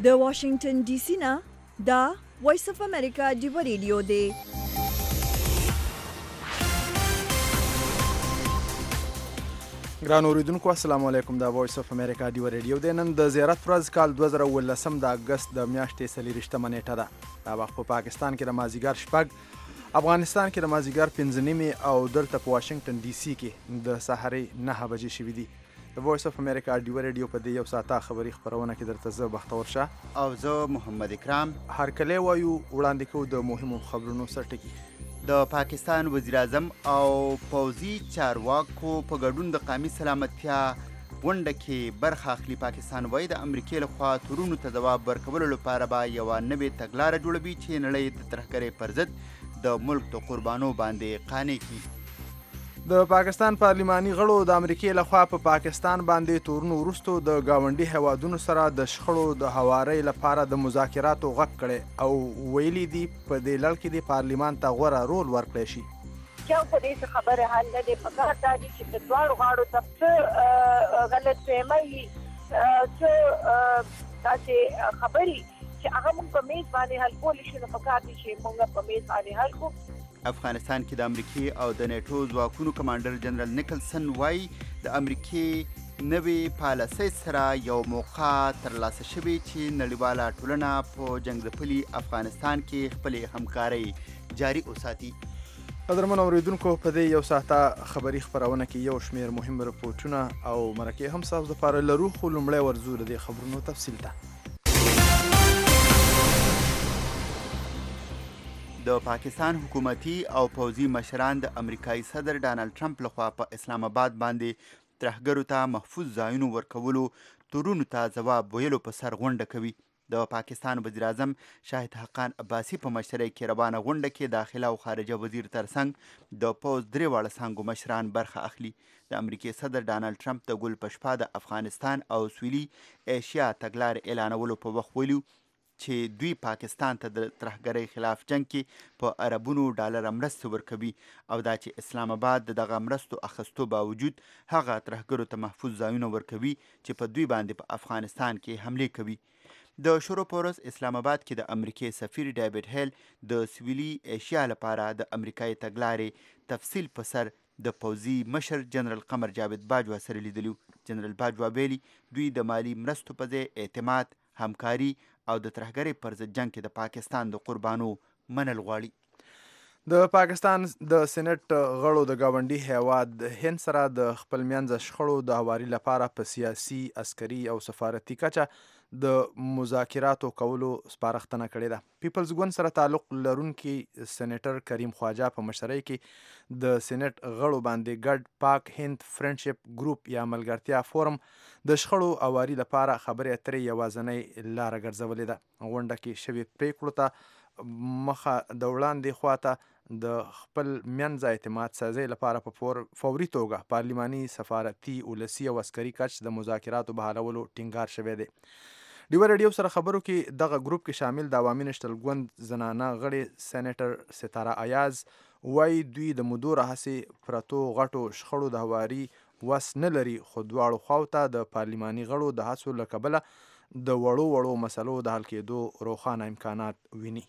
د واشنگټن ډي سي نه دا وایس اف امریکا ډیو ریډیو دی. ګران اوریدونکو السلام علیکم. دا وایس اف امریکا ډیو ریډیو دی. نن د زیارت ورځ کال 2018 د اګست د میاشتې 24مه نیټه ده. دا وخت په پاکستان کې د مازدیګر شپږ، افغانستان کې د مازدیګر 5 او دلته په واشنگټن ډي سي کې د سحرې 9 بجې شوي دي. د وایس اف امریکا ډیو ریډیو په دې یو ساعته خبري خبرونه کې درته زه بختور شاه او زه محمد اکرام هرکلی وایو. وړاندې کوو د مهمو خبرونو سرټکي. د پاکستان وزیر اعظم او پوځي چارواکو په ګډون د قومي سلامتیا غونډه کې برخه اخلي. پاکستان وایي د امریکې لخوا تورونو ته ځواب ورکولو لپاره به یوه نوې تګلاره جوړوي چې نړۍ د ترهګرۍ پر ضد د ملک د قربانو باندې قانع کړي. د پاکستان پارلماني غړو د امریکې لخوا په پاکستان باندې تورونو وروسته د ګاونډي هیوادونو سره د شخړو د هوارۍ لپاره د مذاکراتو غږ کړی او ویلي دي په دې لړ کې د پارلمان ته غوره رول ورکړی شي. چې په دې خبره حل نه دی پکار دا دي چې د دواړو غاړو ته غلطفهمي تاسې خبري چې هغه موږ په میز باندې حل کولی شو، نو پکار دي چې موږ په میز باندې حل کړو. افغانستان کې د امریکې او د نیټو ځواکونو کمانډر جنرال نیکلسن وایي د امریکې نوې پالیسۍ سره یو موقع ترلاسه شوې چې نړیواله ټولنه په جنګ ځپلي افغانستان کې خپلې همکارۍ جاري وساتي. قدرمن اوریدونکو په دې یو ساعته خبري خبرونه کې یو شمیر مهم رپورټونه او مرکې هم ستاسو دپاره لرو، خو لومړی ورځو د دې خبرونو تفصیل ته. د پاکستان حکومتي او پوځي مشران د امریکایي صدر ډانلډ ټرمپ لخوا په اسلام آباد باندې ترهګرو ته محفوظ ځایونو ورکولو تورونو ته ځواب ویلو په سر غونډه کوي. د پاکستان وزیر اعظم شاهد حقان عباسي په مشرۍ کې روانه غونډه کې داخله او خارجه وزیر ترڅنګ د پوځ 3 واړه څانګو مشران برخه اخلي. د امریکې صدر ډانلډ ټرمپ د ګل په شپه د افغانستان او سویلي ایشیا تګلارې اعلانولو په وخت ویلي چې دوی پاکستان ته د ترهګرۍ خلاف جنگ کې په اربونو ډالر مرستې ورکوي او دا چې اسلام آباد د دغه مرستو اخیستو باوجود هغه ترهګرو ته محفوظ ځایونه ورکوي چې په دوی باندې په افغانستان کې حملې کوي. د شروع په ورځ اسلام آباد کې د امریکې سفیر ډیوډ هیل د سویلي ایشیا لپاره د امریکایي تګلارې تفصیل په سر د پوځي مشر جنرال قمر جاوید باجوا سره لیدلي. جنرال باجوا ویلي دوی د مالی مرستو په ځای اعتماد، همکاري او د ترهګرۍ پر ضد جنگ کې د پاکستان د قربانو منل غواړي. د پاکستان د سېنټ غړو د ګاونډي هیواد هند سره د خپل منځ شخړو د هواري لپاره په سیاسي، عسکري او سفارتي کچه د مذاکراتو کولو سپارښتنه کړې ده. پیپلز ګوند سره تعلق لرونکي سېنیټر کریم خواجه په مشرۍ کې د سېنټ غړو باندې ګډ پاک هند فرندشپ ګروپ یا ملګرتیا فورم د شخړو هواري لپاره خبرې اترې یوازینۍ لاره ګرځولې ده. غونډه کې شوې پریکړو ته مخه د وړاندې خواته د خپل منځ اعتماد سازۍ لپاره په فوري توګه پارلماني، سفارتي، ولسي او عسکري کچ د مذاکراتو بحالولو ټینګار شوی دی. ډیو ریډیو سره خبرو کې دغه ګروپ کې شامل د عوامي نشتل ګوند زنانه غړي سېنیټر ستاره ایاز وایي دوی د مودو راهیسې پرتو غټو شخړو د هواري وس نه لري، خو دواړو خواو ته د پارلماني غړو د هڅو له کبله د وړو مسلو د حل کېدو روښانه امکانات ویني.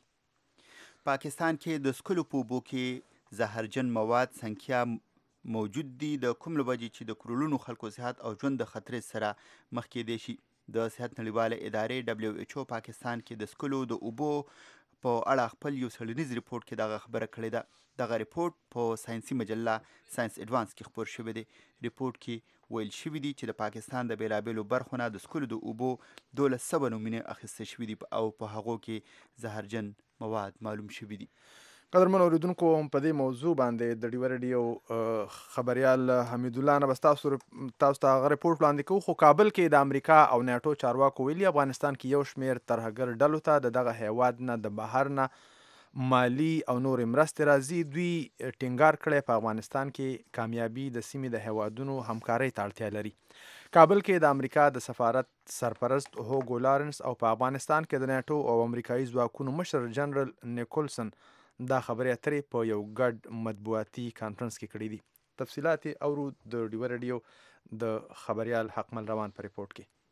پاکستان کې د سکلو په اوبو کې زهرجن مواد سنکیا موجود دي، د کوم لوجې چې د کرولونو خلکو صحت او ژوند د خطر سره مخ کېدی شي. د صحت نړیواله ادارې WHO پاکستان کې د سکلو د اوبو په اړه خپل یو څېړنیز ریپورټ کې دغه خبره کړې ده. دغه ریپورټ په ساینسي مجله ساینس ایډوانس کې خپور شوی دی. ریپورټ کې ویل شوي دي چې د پاکستان د بیلابیلو برخو نه د سکلو د اوبو 1200 نمونې اخیستل شوي دي او په هغو کې زهرجن مواد معلوم شوي دي. قدرمن اوریدونکو په دې موضوع باندې د ډیو ریډیو خبریال حمید الله نه تاسو ته هغه ریپورټ وړاندې کوو. خو کابل کې د امریکا او نیټو چارواکو ویلي افغانستان کې یو شمیر ترهګر ډلو ته د دغه هیواد نه د بهر نه مالی او نورې مرستې راځي. دوی ټینګار کړی په افغانستان کې کامیابي د سیمې د هیوادونو همکارۍ ته اړتیا لري. کابل کې د امریکا د سفارت سرپرست هوګو لارنس او په افغانستان کې د نیټو او امریکایي ځواکونو مشر جنرال نیکولسن دا خبرې اترې په یو ګډ مطبوعاتي کانفرنس کې کړي دي. تفصیلات اورو د ډیو ریډیو د خبریال حقمل روان په ریپورټ کې.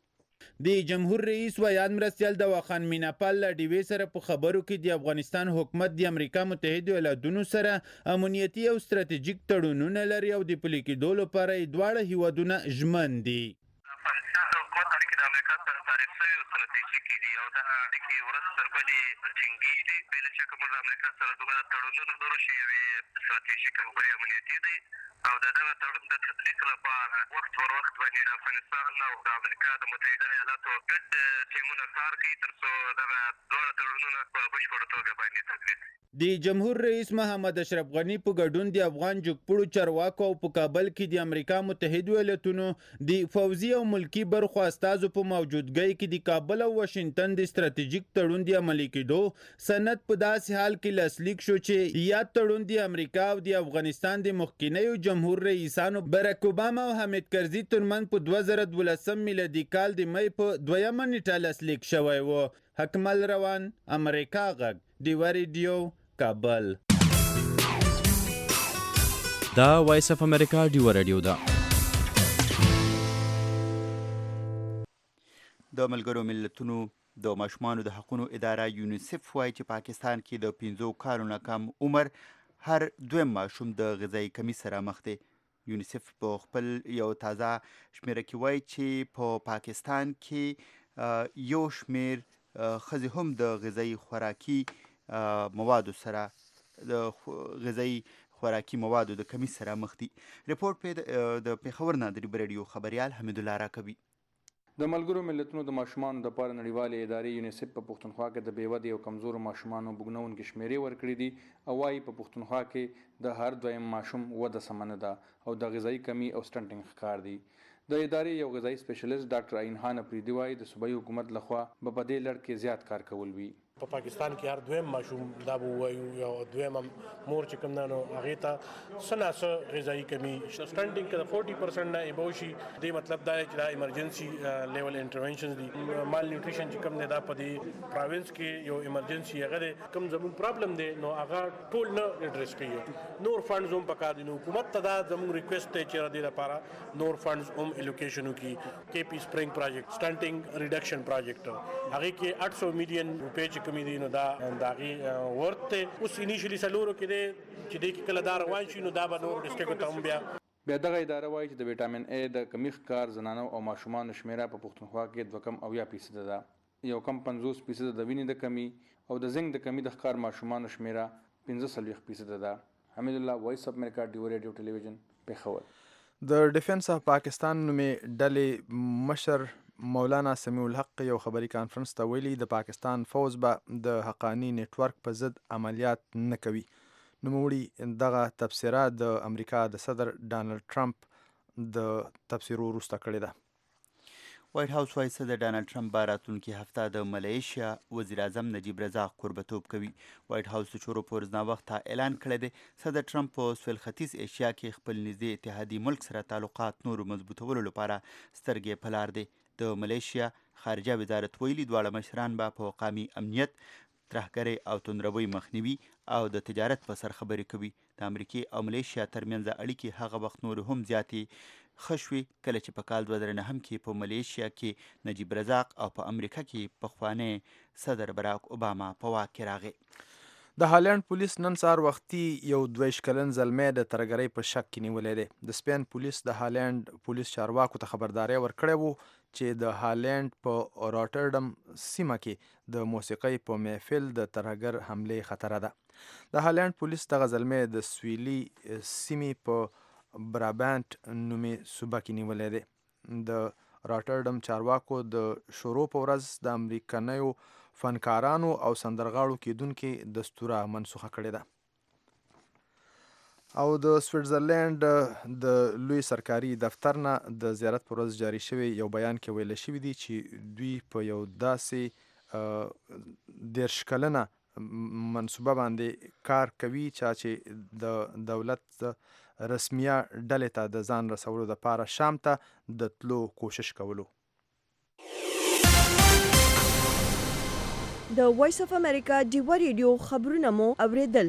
د جمهور رئیس ویان مرستیال د واخان میناپال له ډیوې سره په خبرو کې د افغانستان حکومت د امریکا متحده ایالاتونو سره امنیتي او ستراتیژیک تړونونه لري او د پلي کېدو لپاره یې دواړه هیوادونه ژمن دي. افغانستان د حکومت اړیکې د امریکا سره تعریف شوي او ستراتیژیکې دي او دا اړیکې ورځ تر بلې ټینګېږي دي. بې له شکه موږ د امریکا سره دومره تړونونه لرو چې یوې ستراتیژیک او بلې امنیتي دي او د دغه تړون د تطبیق لپاره وخت پر وخت باندې د افغانستان او د امریکا د متحده ایالاتو ګډ ټیمونه کار کوي تر څو دغه دواړه تړونونه په بشپړه توګه باندې تطبیق شي. د جمهور رئیس محمد اشرف غنی په ګډون د افغان جګپړو چارواکو او په کابل کې د امریکا متحده ایالاتونو د فوزي او ملکی برخو استازو په موجودګۍ کې د کابل او واشنگټن د ستراتیژیک تړون د عملي کېدو سند په داسې حال کې لاسلیک شو چې یاد تړون د امریکا او د افغانستان د مخکینیو جمهور رئیسانو براک اوباما او حامد کرزي ترمنځ په 2012 میلادي کال د مې په 2 نیټه لاسلیک شوی و. حکمل روان، امریکا غږ، ډیوه ریډیو، کابل. دا وایس اف امریکا ډیوه ریډیو ده. د ملګرو ملتونو د ماشومانو د حقوقو اداره یونیسف وایي چې پاکستان کې د 15 کالو نه کم عمر هر دویم ماشوم د غذایي کمی سره مخ دی. یونیسف په خپل یو تازه شمیره کې وایي چې په پاکستان کې یو شمیر ښځې هم د غذایي خوراکي موادو سره د غذایي خوراکي موادو د کمی سره مخ دي. رپورټ د پېښور نه د ډیوه ریډیو خبریال حمید الله راکوي. د ملګرو ملتونو د ماشومانو د لپاره نړیوالې ادارې یونیسف په پښتونخوا کې د بېودې او کمزورو ماشومانو بوږنونکې شمیرې ورکړي دي او وايي په پښتونخوا کې د هر دویم ماشوم وده سمه نه ده او د غذایي کمی او سټنټینګ ښکار دي. د ادارې یو غذایي سپیشلیست ډاکټر عینخان افریدي وايي د صوبایي حکومت لخوا په دې لړ کې زیات کار کول وي. په پاکستان کې هر دویم ماشوم دا به وایو یا دویم مور چې کوم نو هغه ته سناسه غذایی کمی سټنډینګ کې د 40% نه ایبو شي. دی مطلب دا چې دا ایمرجنسي لیول انټرونشنز دي. مال نیوټریشن چې کوم نه دا په دې پروینس کې یو ایمرجنسي هغه کوم زمون پرابلم دی نو هغه ټول نه اډریس کوي. نور فندز هم پکار دي. نو حکومت ته دا زمون ریکوست ته چې را دي لپاره نور فندز هم الوکیشن وکي. کې پی سپرینګ پروجیکټ سټنټینګ ریډکشن پروجیکټ هغه کې 800 میلیون روپے کمی دي نو دا داغي ورته اوس انیشلی سلورو کې دي چې د کله دار روان شي نو دا به نور ډیسټریکټ ته هم بیا دغه اداره وایي چې د وټامین ای د کمی ښکار زنانو او ماشومانو شمیره په پښتونخوا کې 2.9% ده. یو کم 50% د وینې د کمی او د زنګ د کمی د ښکار ماشومانو شمیره 15% ده. حمید الله، وایس اف امریکا، ډیوه ریډیو ټلویزیون، پېښور. د ډیفنس اف پاکستان نومې ډلې مشر مولانا سمیع الحق یو خبري کانفرنس ته ویلي د پاکستان فوز به د حقانی نیټورک په ضد عملیات نه کوي. نوموړي دغه تبصره د امریکا د صدر ډانلډ ټرمپ د تبصرو وروسته کړې ده. وایټ هاوس وایي صدر ډانلډ ټرمپ به راتلونکي هفته د ملیشیا وزیر اعظم نجیب رزاق کوربتوب کوي. وایټ هاوس د چورو په ورځ ناوخته اعلان کړی دی صدر ټرمپ په سویل ختیځ ایشیا کې خپل نږدې اتحادي ملک سره تعلقات نورو مضبوطولو لپاره سترګې په لار دی. د ملیشیا خارجه وزارت ویلي دواړه مشران به په قومي امنیت، ترهګرۍ او توندروۍ مخنیوي او د تجارت په سر خبرې کوي. د امریکې او ملیشیا ترمنځ اړیکې هغه وخت نور هم زیاتې ښه شوې کله چې په کال 2009 کې په ملیشیا کې نجیب رزاق او په امریکا کې پخوانی صدر براک اوباما په واک کې راغی. د هالند پولیس نن سهار وختي یو 22 کلن زلمی د ترهګرۍ په شک کې نیولی دی. د سپین پولیس د هالند پولیس چارواکو ته خبرداری ورکړی وو چې د هالند په راټرډم سیمه کې د موسیقۍ په محفل د ترهګر حملې خطره ده. د هالند پولیس دغه زلمی د سویلي سیمې په برابانت نومې صوبه کې نیولی دی. د راټرډم چارواکو د شروع په ورځ د امریکنیو فنکارانو او سندرغاړو کیدونکي دستوره منسوخه کړې ده. او د سویټزرلند د لوی سرکاري دفتر نه د زیارت پر ورځ جاری شوی یو بیان کې ویل شوی دی چې دوی په یو داسې 10 کلنه منصوبه باندې کار کوي چې د دولت رسمیه ډلې ته د ځان رسولو لپاره شام ته د تلو کوشش کولو. د وایس اف امریکا ډیوه ریډیو خبرونه مو اوریدل.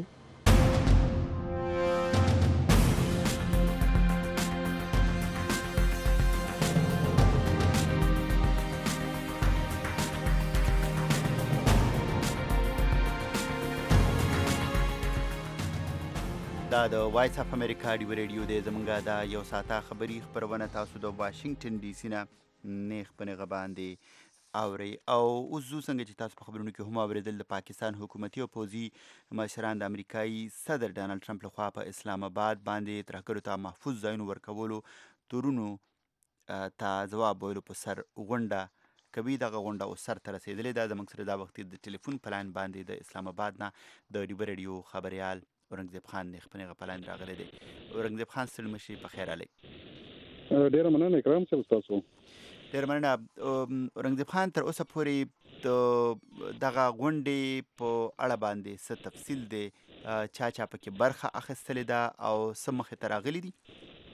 دا د وایس اف امریکا ډیو ریډیو دی. زمونږ دا یو ساعته خبري خپرونه تاسو د واشنگټن ډي سي نه نیغ په نیغه باندې اورئ. او اوس زو څنګه چې تاسو په خبرونو کې هم اورېدل، د پاکستان حکومتي او پوځي مشران د امریکایي صدر ډانلډ ټرمپ لخوا په اسلام آباد باندې ترهګرو ته محفوظ ځایونو ورکولو تورونو ته ځواب ویلو په سر غونډه کوي. دغه غونډه اوس سر ته رسېدلې ده. زموږ سره دا وخت د ټلیفون په لاین باندې د اسلام آباد نه د ډیو ریډیو خبریال اورنګزیب خان نیغ په نیغه په لاین راغلی دی. اورنګزیب خان ستړي مه شئ، په خیر راغلی. ډېره مننه اکرام صاحب ستاسو. ډېره مننه. اورنګزیب خان، تر اوسه پورې د دغه غونډې په اړه باندې څه تفصیل دی؟ چا پکې برخه اخیستلې ده او څه مخې ته راغلي دي؟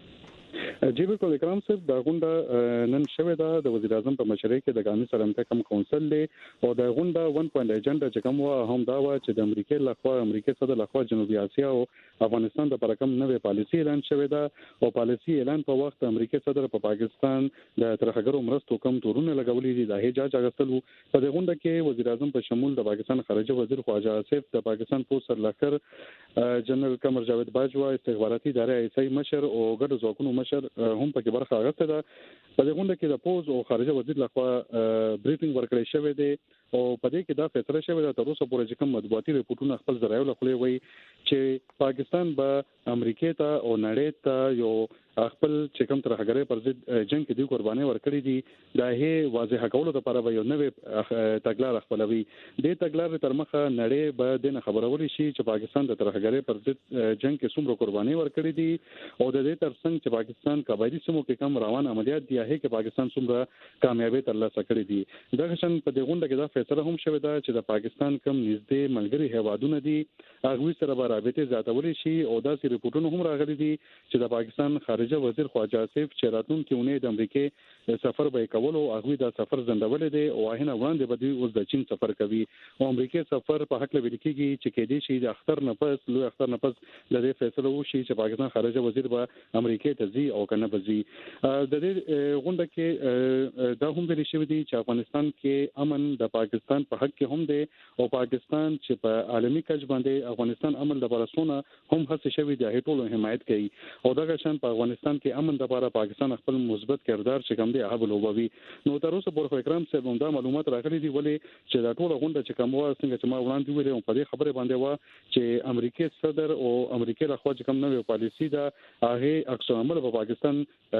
جی بالکل اکرام صاحب، دا غونډه نن شوې ده د وزیر اعظم په مشرۍ کې د قومي سلامتیا کم کونسل دی. او د غونډه 1 پوینټ ایجنډا چې کوم و هم دا و چې د امریکای صدر لخوا جنوبي اسیا او افغانستان د پر کوم نوې پالیسي اعلان شوې ده. او پالیسي اعلان په وخت امریکای صدر په پاکستان د ترهګرو مرستو کم تورونه لګولې دي. د هجاج اغستلو په دې غونډه کې وزیر اعظم په شمول د پاکستان خارجه وزیر خواجه آصف، د پاکستان پولیس سرلښکر جنرال قمر جاوید باجوا، استخباراتي ادارې ایسای مشر او ګډ ځواکونو مشر هم پکې برخه اخیسته ده. په دې غونډه کې د پوز او خارجه وزیر لخوا بریفینګ ورکړی شوی دی. او په دې کې دا فیصله شوې ده تر اوسه پورې چې کوم مطبوعاتي ریپورتونه خپل ذرایعو له خولې وایي چې پاکستان به امریکای ته او نړۍ ته یو خپل چې کوم ترهګرۍ پر ضد جنگ کې د قربانۍ ورکړي دي، دا هي واضح کولو لپاره به یو نوې تګلار خپلوي. دې تګلار تر مخه نړۍ به د خبرولې شي چې پاکستان د ترهګرۍ پر ضد جنگ کې څومره قربانۍ ورکړي دي، او د دې ترڅنګ چې پاکستان قبایلی سیمو کې کم روان عملیات دي هغه کې پاکستان څومره کامیابی ترلاسه کړې دي. دا شان په دې غونډه کې دا فیصله هم شوې ده چې د پاکستان کم نږدې ملګري هیوادونه دي هغه سره به رابطې زیاتولې شي. او دا سری ریپورتونه هم راغلي دي چې د پاکستان خارجه وزیر خواجه آصف چې راتلونکي اونۍ د امریکای سفر به کول او هغه دا سفر ځنډولې دي او هغه وړاندې به دوی اوس د چین سفر کوي. او امریکای سفر په حق لوي کېږي چې کې دي شي د اختر نه پس لوی اختر نه پس د دې فیصله وشي چې پاکستان خارجه وزیر به امریکای ته ځي او کنه به ځي. د دې غونډه کې دا هم ویل شوی دی چې افغانستان کې امن د پاکستان په حق کې هم دی او پاکستان چې په عالمي کچ باندې افغانستان امن د برسونه هم هڅه شوی دی ټولو حمایت کوي. او دا شان په افغانستان کې امن د لپاره پاکستان خپل مثبت کردار چې کوم دی هغه لوبوي. نو تر اوسه پورې اکرام صاحب هم دا معلومات راغلي دي ولې چې دا ټول غونډه چې کوم واه څنګه چې ما وړاندې ویل په دې خبره باندې وا چې امریکای صدر او امریکای لخوا چې کوم نوې پالیسي ده هغه عکس العمل په پاکستان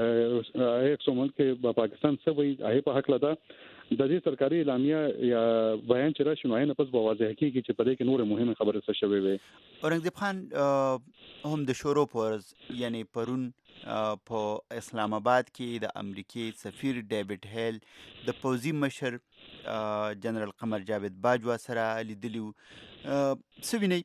عکس العمل کې په پاکستان سوي هغه په حق لدا د دې سرکاري اعلامیه یا بیان چې راشي نو نه پس به واضح کیږي چې په دې کې نور مهمه خبره څه شوي وي. اورنګزیب خان هم د شورو پرز یعنی پرون په اسلام آباد کې د امریکای سفیر ډیوډ هیل د پوځي مشر جنرال قمر جاوید باجوا سره لیدلی سویني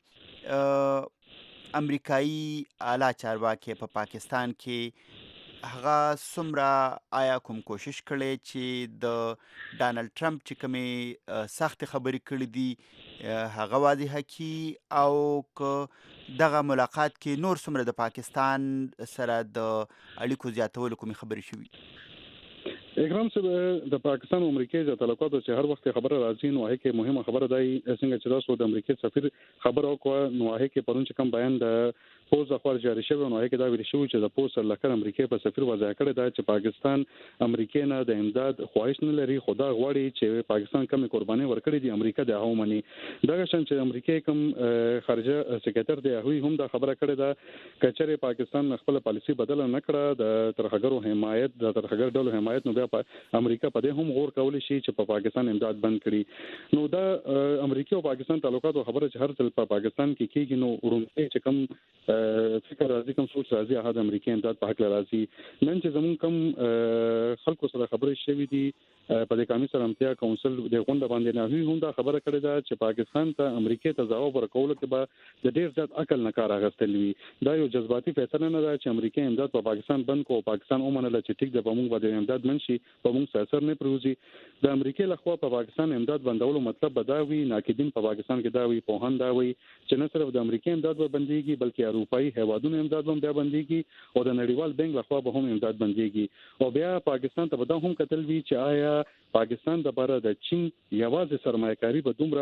امریکایي اعلی چارواکي په پاکستان کې هغه څومره آیا کوم کوشش کړي چې د ډانلډ ټرمپ چې کومې سخت خبرې کړې دي هغه واضح کی او دغه ملاقات کې نور څومره د پاکستان سره د اړیکو زیاتولو کومې خبرې شوي؟ اکرام صاحب د پاکستان او امریکای د تعلقاتو چې هر وخت خبره راځي نو هغه کې مهمه خبره دی څنګه چې تاسو د امریکای سفیر خبر او نو هغه کې پرون چې کوم بیان د پوز اخبار جاری شوی نو هغه کې دا ویل شوی چې د پوز سرلښکر امریکای په سفیر وضع کړی دا چې پاکستان امریکای نه د امداد خواهش نه لري خدا غواړي چې پاکستان کوم قرباني ورکړي دي امریکا د هغه مني. دا شان چې امریکای کوم خارجه سکرټر دی هغه هم دا خبره کړې ده کچره پاکستان خپل پالیسی بدل نه کړه د ترهګرو حمایت د ترهګر ډول حمایت نو بیا امریکا په دې هم غور کولی شي چې په پاکستان امداد بند کړي. نو دا امریکا او پاکستان تعلقاتو خبره چې هر ځل په پاکستان کې کېږي نو ورونې چې کوم فکر راځي کوم سوچ راځي هغه د امریکای امداد په حق راځي. نن چې زمون کوم خلکو سره خبرې شوې دي په د قومي سلامتیا کونسل د غونډه باندې نه هم دا خبره کړې ده چې پاکستان ته امریکای ته ځواب ورکول کې به د ډیر زیات عقل نه کار اخیستل وي. دا یو جذباتي فیصله نه ده چې امریکای امداد په پاکستان بند کو پاکستان ومنل چې ټیک د بمونږ باندې امداد منشي په موږ اثر نه پروزي. د امریکای لخوا په پاکستان امداد بندولو مطلب بداوي ناقدین په پاکستان کې دا وی په هند دا وی چې نه صرف د امریکای امداد به بنديږي بلکې اروپאי هیوادونو امداد هم بیا بنديږي او د نړیوال بانک لخوا به هم امداد بنديږي. او بیا پاکستان ته به دا هم کتل وی چې آیا پاکستان د باره د چین یوازې سرمایه‌کاري به دومره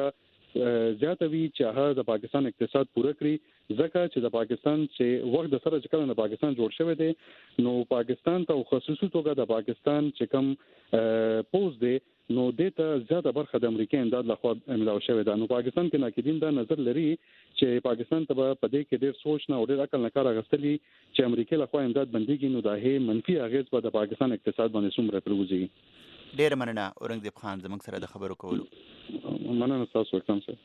زیاته وي چې هغه د پاکستان اقتصاد پوره کړي ځکه چې د پاکستان چې وخت د سره چې کله د پاکستان جوړ شوی دی نو پاکستان ته خصوصي توګه د پاکستان چې کوم پوز دی نو دته زیاته برخه د امریکای امداد لخوا املاو شوی ده. نو پاکستان کې ناقدین دا نظر لري چې پاکستان ته په دې کې ډېر سوچ نه او ډېر عقل نه کار اخیستلی چې امریکای لخوا امداد بنديږي نو دا هي منفي اغیز په د پاکستان اقتصاد باندې څومره پروزي. ډېر مننه اورنګزیب خان زموږ سره د خبرو کولو. مننه تاسو وختم سره.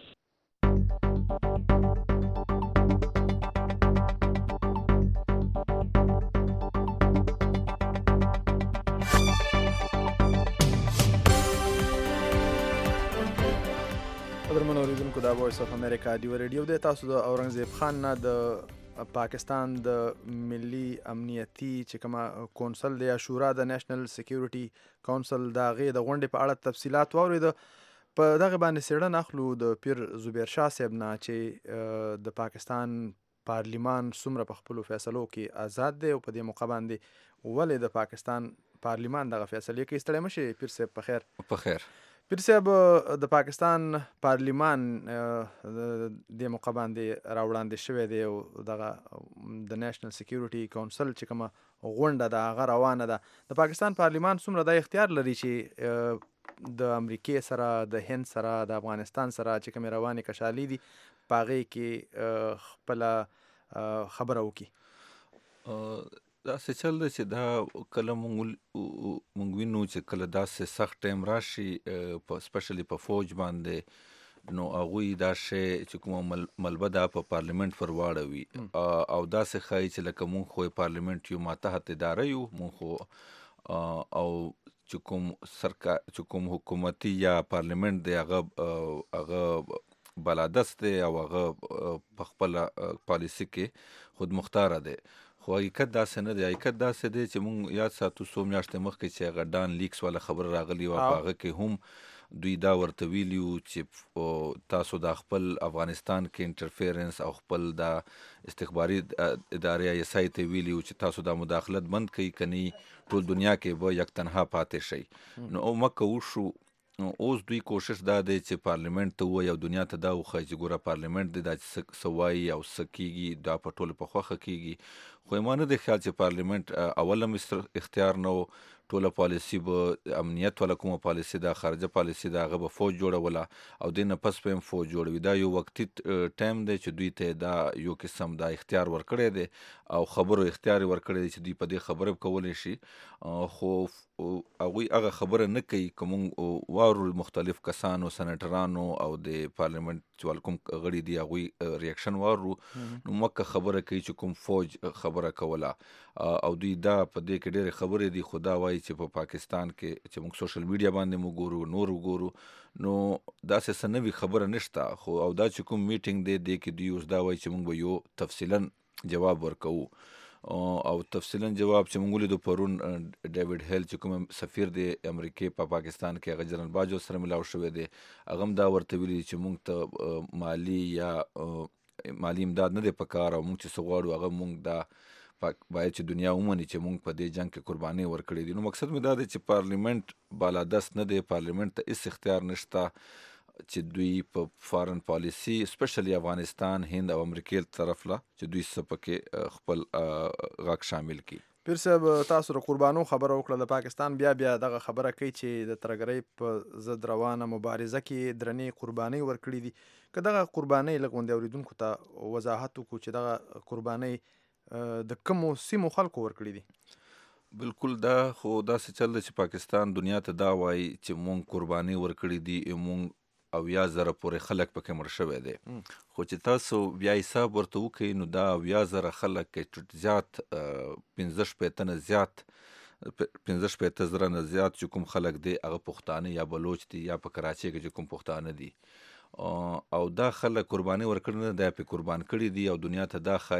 قدرمنو اوریدونکو دا وایس اف امریکا دی ریډیو دی. تاسو د اورنګزیب خان نه د پاکستان د ملي امنیتي چې کومه کونسل دی یا شورا د نېشنل سکیورټي کونسل د هغې د غونډې په اړه تفصیلات واورید. په دغه باندې څېړنه اخلو د پیر زبیر شاه صاحب نه چې د پاکستان پارلیمان څومره په خپلو فیصلو کې آزاد دی او په دې موقع باندې ولې د پاکستان پارلیمان دغه فیصلې کوي. ستړی مشئ پیر صاحب. په خیر. په خیر. پیر صاحب د پاکستان پارلیمان د موقع باندې راوړاندې شوی دی او دغه د نېشنل سکیورټي کونسل چې کومه غونډه ده هغه روانه ده. د پاکستان پارلیمان څومره دا اختیار لري چې د امریکې سره د هند سره د افغانستان سره چې کومې روانې کشالي دي په هغې کې خپله خبره وکړي؟ داسې چل دی چې دا کله مونږ وینو چې کله داسې سخت ټایم راشي سپیشلی په فوج باندې نو هغوی دا شی چې کومه ملبه ده په پارلیمنت پر واړوي او داسې ښایي چې لکه مونږ خو پارلیمنت یو ماتحت اداره یو مونږ خو او چې کوم حکومتي یا پارلیمنت دی هغه بلادست دی او هغه په خپله پالیسي کې خود مختاره دی. خو حقیقت داسې نه دی. حقیقت داسې دی چې مونږ یاد ساتو څو میاشتې مخکې چې هغه ډان لیکس والا خبره راغلي وه په هغه کې هم دوی دا ورته ویلي وو چې تاسو د خپل افغانستان کې انټرفیرنس او خپل د استخباري ادارې آی اس آی ته ویلي وو چې تاسو دا مداخلت بند کړئ کني ټول دنیا کې به یک تنها پاتې شئ. نو مکه وشو. اوس دوی کوشش دا دی چې پارلیمنت ته ووایي او دنیا ته دا وښایي چې ګوره پارلیمنت دی دا چې څه وایي او څه کېږي دا په ټولو په خوښه کېږي. خو ما نه دی خیال چې پارلیمنت اول هم اختیار نه و. ټوله پالیسي به امنیت والا کومه پالیسي ده خارجه پالیسي ده هغه به فوج جوړوله او دې نه پس به هم فوج جوړوي. دا یو وقتي ټایم دی چې دوی ته دا یو قسم دا اختیار ورکړی دی او خبرو اختیار ورکړی دی چې دوی په دې خبره کولی شي. خو هغوی هغه خبره نه کوي که مونږ واورو مختلف کسانو سنټرانو او د پارلیمنت چې کوم غړي دي هغوی ریاکشن واورو نو مکه خبره کوي چې کوم فوج خبره کوله او دوی دا په دې کې ډېرې خبرې دي. خو دا وایي چې په پاکستان کې چې موږ سوشل میډیا باندې موږ ګورو نور وګورو نو داسې څه نوي خبره نشته. خو او دا چې کوم میټینګ دی دې کې دوی اوس دا وایي چې موږ به یو تفصیلا جواب ورکوو او تفصیلا جواب چې موږ ولیدو پرون ډیوډ هیل چې کوم سفیر دی امریکې په پاکستان کې هغه جنرال باجو سره ملاو شوی دی هغه هم دا ورته ویلي چې موږ ته مالی یا مالی امداد نه دی په کار او موږ چې څه غواړو هغه موږ دا باید چې دنیا ومني چې موږ په دې جنګ کې قرباني ورکړې دي. نو مقصد مې دا دی چې پارلیمنت بالادست نه دی. پارلیمنت ته هېڅ اختیار نشته چې دوی په فارن پالیسي سپیشلی افغانستان هند او امریکې طرف له چې دوی څه پکې خپل غږ شامل کړي. پیر صاحب تاسو د قربانو خبره وکړه. د پاکستان بیا دغه خبره کوي چې د ترهګرۍ په ضد روانه مبارزه کې درنې قربانۍ ورکړي دي. که دغه قربانۍ لږ غوندې اورېدونکو ته وضاحت وکړو چې دغه قربانۍ د کومو سیمو خلکو ورکړي دي؟ بالکل دا خو داسې چل دی چې پاکستان دنیا ته دا وایي چې مونږ قرباني ورکړي دي مونږ 80,000 پورې خلک پکې مړ شوی دی. خو چې تاسو بیا حساب ورته وکړئ نو دا 80,000 خلک کې زیات 15 نه زیات 15 نه زیات چې کوم خلک دی هغه پښتانه یا بلوچ دي یا په کراچۍ کې چې کوم پښتانه دي او دا خلک قرباني ورکړي نه دی پې قربان کړي دي او دنیا ته دا ښایي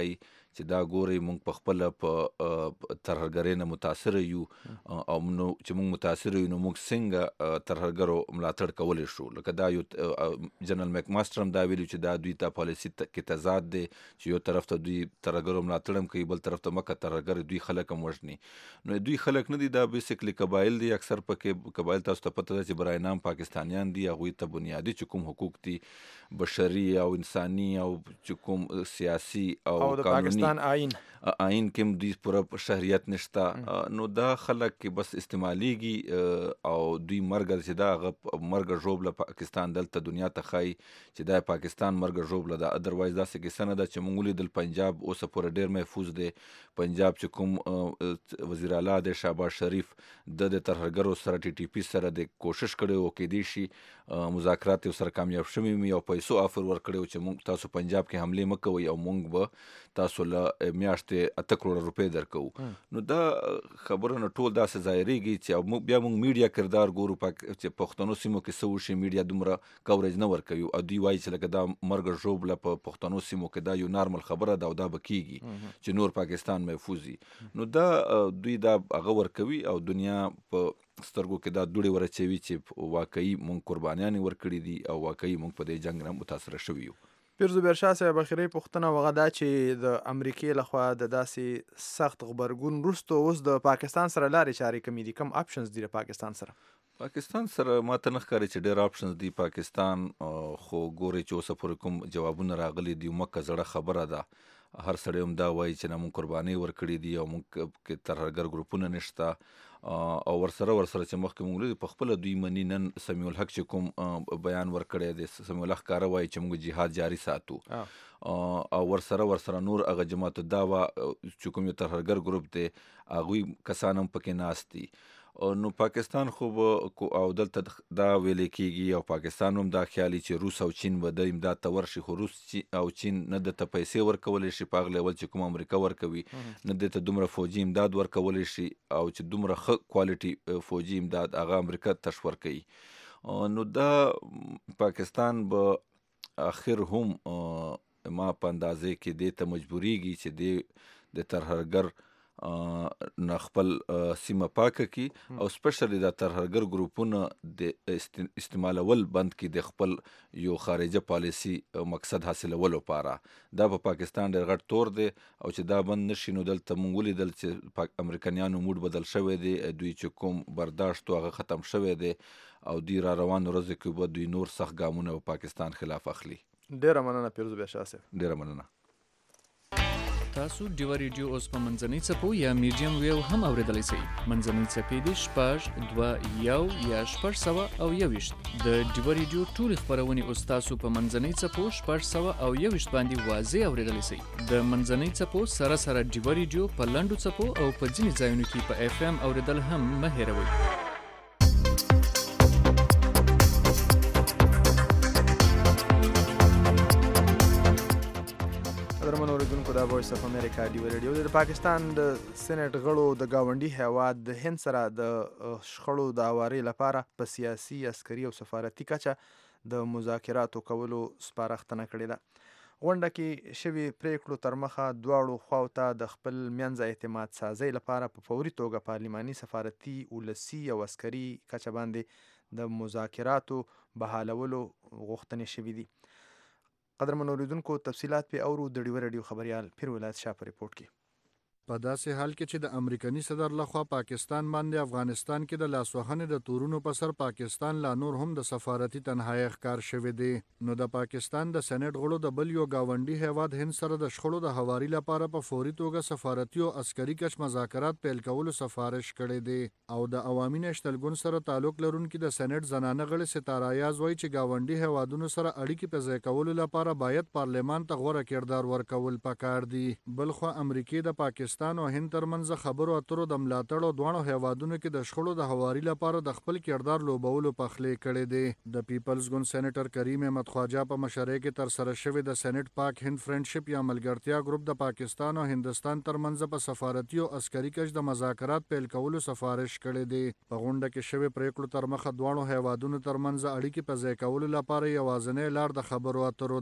چې دا ګوري موږ په خپل په ترهګرۍ نه متاثر یو او نو چې موږ متاثر یو نو موږ څنګه ترهګرو ملاتړ کولی شو. لکه دا یو جنرال میک ماستر هم دا ویلي چې دا دوی ته پالیسي کې تضاد دی چې یو طرف ته دوی ترهګرو ملاتړ هم کوي، بل طرف ته مکه ترهګر دوی خلک هم وژني. نو دوی خلک نه دي، دا بیسیکلی قبایل دي. اکثر پکې قبایل تاسو ته پته ده چې برای نام پاکستانیان دي، هغوی ته بنیادي چې کوم حقوق دي بشري او انساني او چې کوم سیاسي او د پاکستان آئین کې هم دوی پوره شهریت نشته. نو دا خلک کې بس استعمالیږي او دوی مرګ چې دا مرګ ژوبله پاکستان دلته دنیا ته ښایي چې دا پاکستان مرګ ژوبله ده. ادروایز داسې کیسه نه ده چې موږ ولیدل پنجاب اوسه پورې ډېر محفوظ دی. پنجاب چې کوم وزیر اعلی دی شهباز شریف د ترهګرو سره ټي ټي پي سره د کوشش کړی و کېدای شي مذاکرات یې سره کامیاب شوي وي او پیسو آفر ورکړی و چې موږ تاسو پنجاب کې حملې مه کوئ او موږ به تاسو له میاشتې 8 کروڑه روپۍ درکوو. نو دا خبره نه ټول داسې ظاهرېږي چې بیا موږ میډیا کردار ګورو چې پښتنو سیمو کې څه وشي، میډیا دومره کوریج نه ورکوي او دوی وایي چې لکه دا مرګ ژوبله په پښتنو سیمو کې دا یو نارمل خبره ده او دا به کېږي چې نور پاکستان محفوظ وي. نو دا دوی دا هغه ورکوي او دنیا په سترګو کې دا دوړې ورچوي چې واقعي موږ قربانیانې ورکړي دي او واقعي موږ په دې جنګ نه متاثره شوي یو. پیرزو بیرشاه صاحب اخري پوښتنه وغه دا چې د امریکې لخوا د داسې سخت غبرګون وروسته اوس د پاکستان سره لارې چارې کمې دي، کم آپشنز دي د پاکستان سره؟ پاکستان سره ماته نه ښکاري چې ډېر آپشنز دي. پاکستان خو ګوري چې اوسه پورې کوم جوابونه راغلي دي مکه زړه خبره ده. هر سړی هم دا وایي چې نه موږ قربانۍ ورکړي دي او موږ کې ترهګر ګروپونه نشته او ورسره چې مخکې موږ لیدل په خپله دوی مني. نن سمیع الحق چې کوم بیان ورکړی دی، سمیع الحق ښکاره وایي چې موږ جهاد جاري ساتو او ورسره نور هغه جماعت الدعوه چې کوم یو ترهګر ګروپ دی هغوی کسان هم پکې ناست دي. نو پاکستان خو او دلته دا ویلې کېږي او پاکستان هم دا خیالي چې روس او چین به د امداد ته ورشي، خو روس او چین نه دته پیسې ورکولی شي په هغه لیول چې کوم امریکا ورکوي، نه دته دومره فوجي امداد ورکولی شي او چې دومره ښه کوالټي فوجي امداد هغه امریکا تش ورکوي. نو دا پاکستان به اخر هم ما په اندازې کې دې ته مجبوریږي چې د ترهګر نه خپل سیمه پاکه کی او سپیشلی دا ترهګر ګروپونه د استعمالول بند کی د خپل یو خارجه پالیسی مقصد حاصلولو لپاره. دا په پاکستان ډېر غټ تور دی او چې دا بند نشي نو دلته موږ ولیدل چې امریکایانو موډ بدل شوی دی، دوی چې کوم برداشت هغه ختم شوی دی او دوی را روان ورځې کې به دوی نور سخت ګامونه په پاکستان خلاف اخلي. ډېره مننه پیروز بیرشاه صاحب. ډېره مننه. تاسو ډیوا ریډیو اوس په منځنۍ څپو یا میډیم ویو هم اوریدلی شئ. منځنۍ څپې دي 6.2 یا 6.1 د ډیوا ریډیو ټولې خپرونې اوس تاسو په منځنۍ څپو 6.1 باندې واضح اوریدلی شئ. د منځنۍ څپو سره ډیوا ریډیو په لنډو څپو او په ځینې ځایونو کې په اف ام اوریدل هم مه هیروئ. دا وایس اف امریکا ډیوا ریډیو د پاکستان د سېنات غړو د گاونډي هیواد د هند سره د شخړو د هواري لپاره په سیاسي، عسکري او سفارتي کچه د مذاکراتو کولو سپارښتنه کړې ده. غونډه کې شوي پریکړو تر مخه دواړو خواو ته د خپل منځ اعتماد سازۍ لپاره په فوري توګه پارلماني، سفارتي، ولسي او عسکري کچه باندې د مذاکراتو بحالولو غوښتنې شوي دي. قدرمن اوریدونکو تفصیلات په اورو د ډیوا ریډیو خبريال پیر ولایت شاه په ریپورت کې. په داسې حال کې چې د امریکایي صدر لخوا پاکستان باندې افغانستان کې د لاسوهنې د تورونو په سر پاکستان لا نور هم د سفارتي تنهایی ښکار شوی دی، نو د پاکستان د سېنات غړو د بل یو گاونډي هیواد هند سره د شخړو د هواري لپاره په فوري توګه سفارتي او عسکري کچ مذاکرات پیل کولو سفارش کړی دی او د عوامي نېشنل ګوند سره تعلق لرونکي د سېنات زنانه غړي ستاره یاز وایي چې گاونډي هیوادونو سره اړیکې په ځای کولو لپاره باید پارلمان ته غوره کردار ورکول پکار دي. بلخو امریکای د پاکستان او هند ترمنځ خبرو اترو د ملاتړ او دوه هیوادونو کې د شخړو د هواري لپاره د خپل کردار لوبولو په خلې کړي دي. د پیپلز ګوند سېنیټر کریم احمد خواجه په مشرۍ کې تر سره شوی د سېنات پاک هند فرندشپ یا ملګرتیا ګروپ د پاکستان او هندستان ترمنځ په سفارتي او عسکري کچ د مذاکرات پیل کولو سفارش کړي دي. په غونډه کې شوی پریکړو تر مخه دوه هیوادونو ترمنځ اړیکې په ځای کولو لپاره یوازینۍ لار د خبرو اترو ده.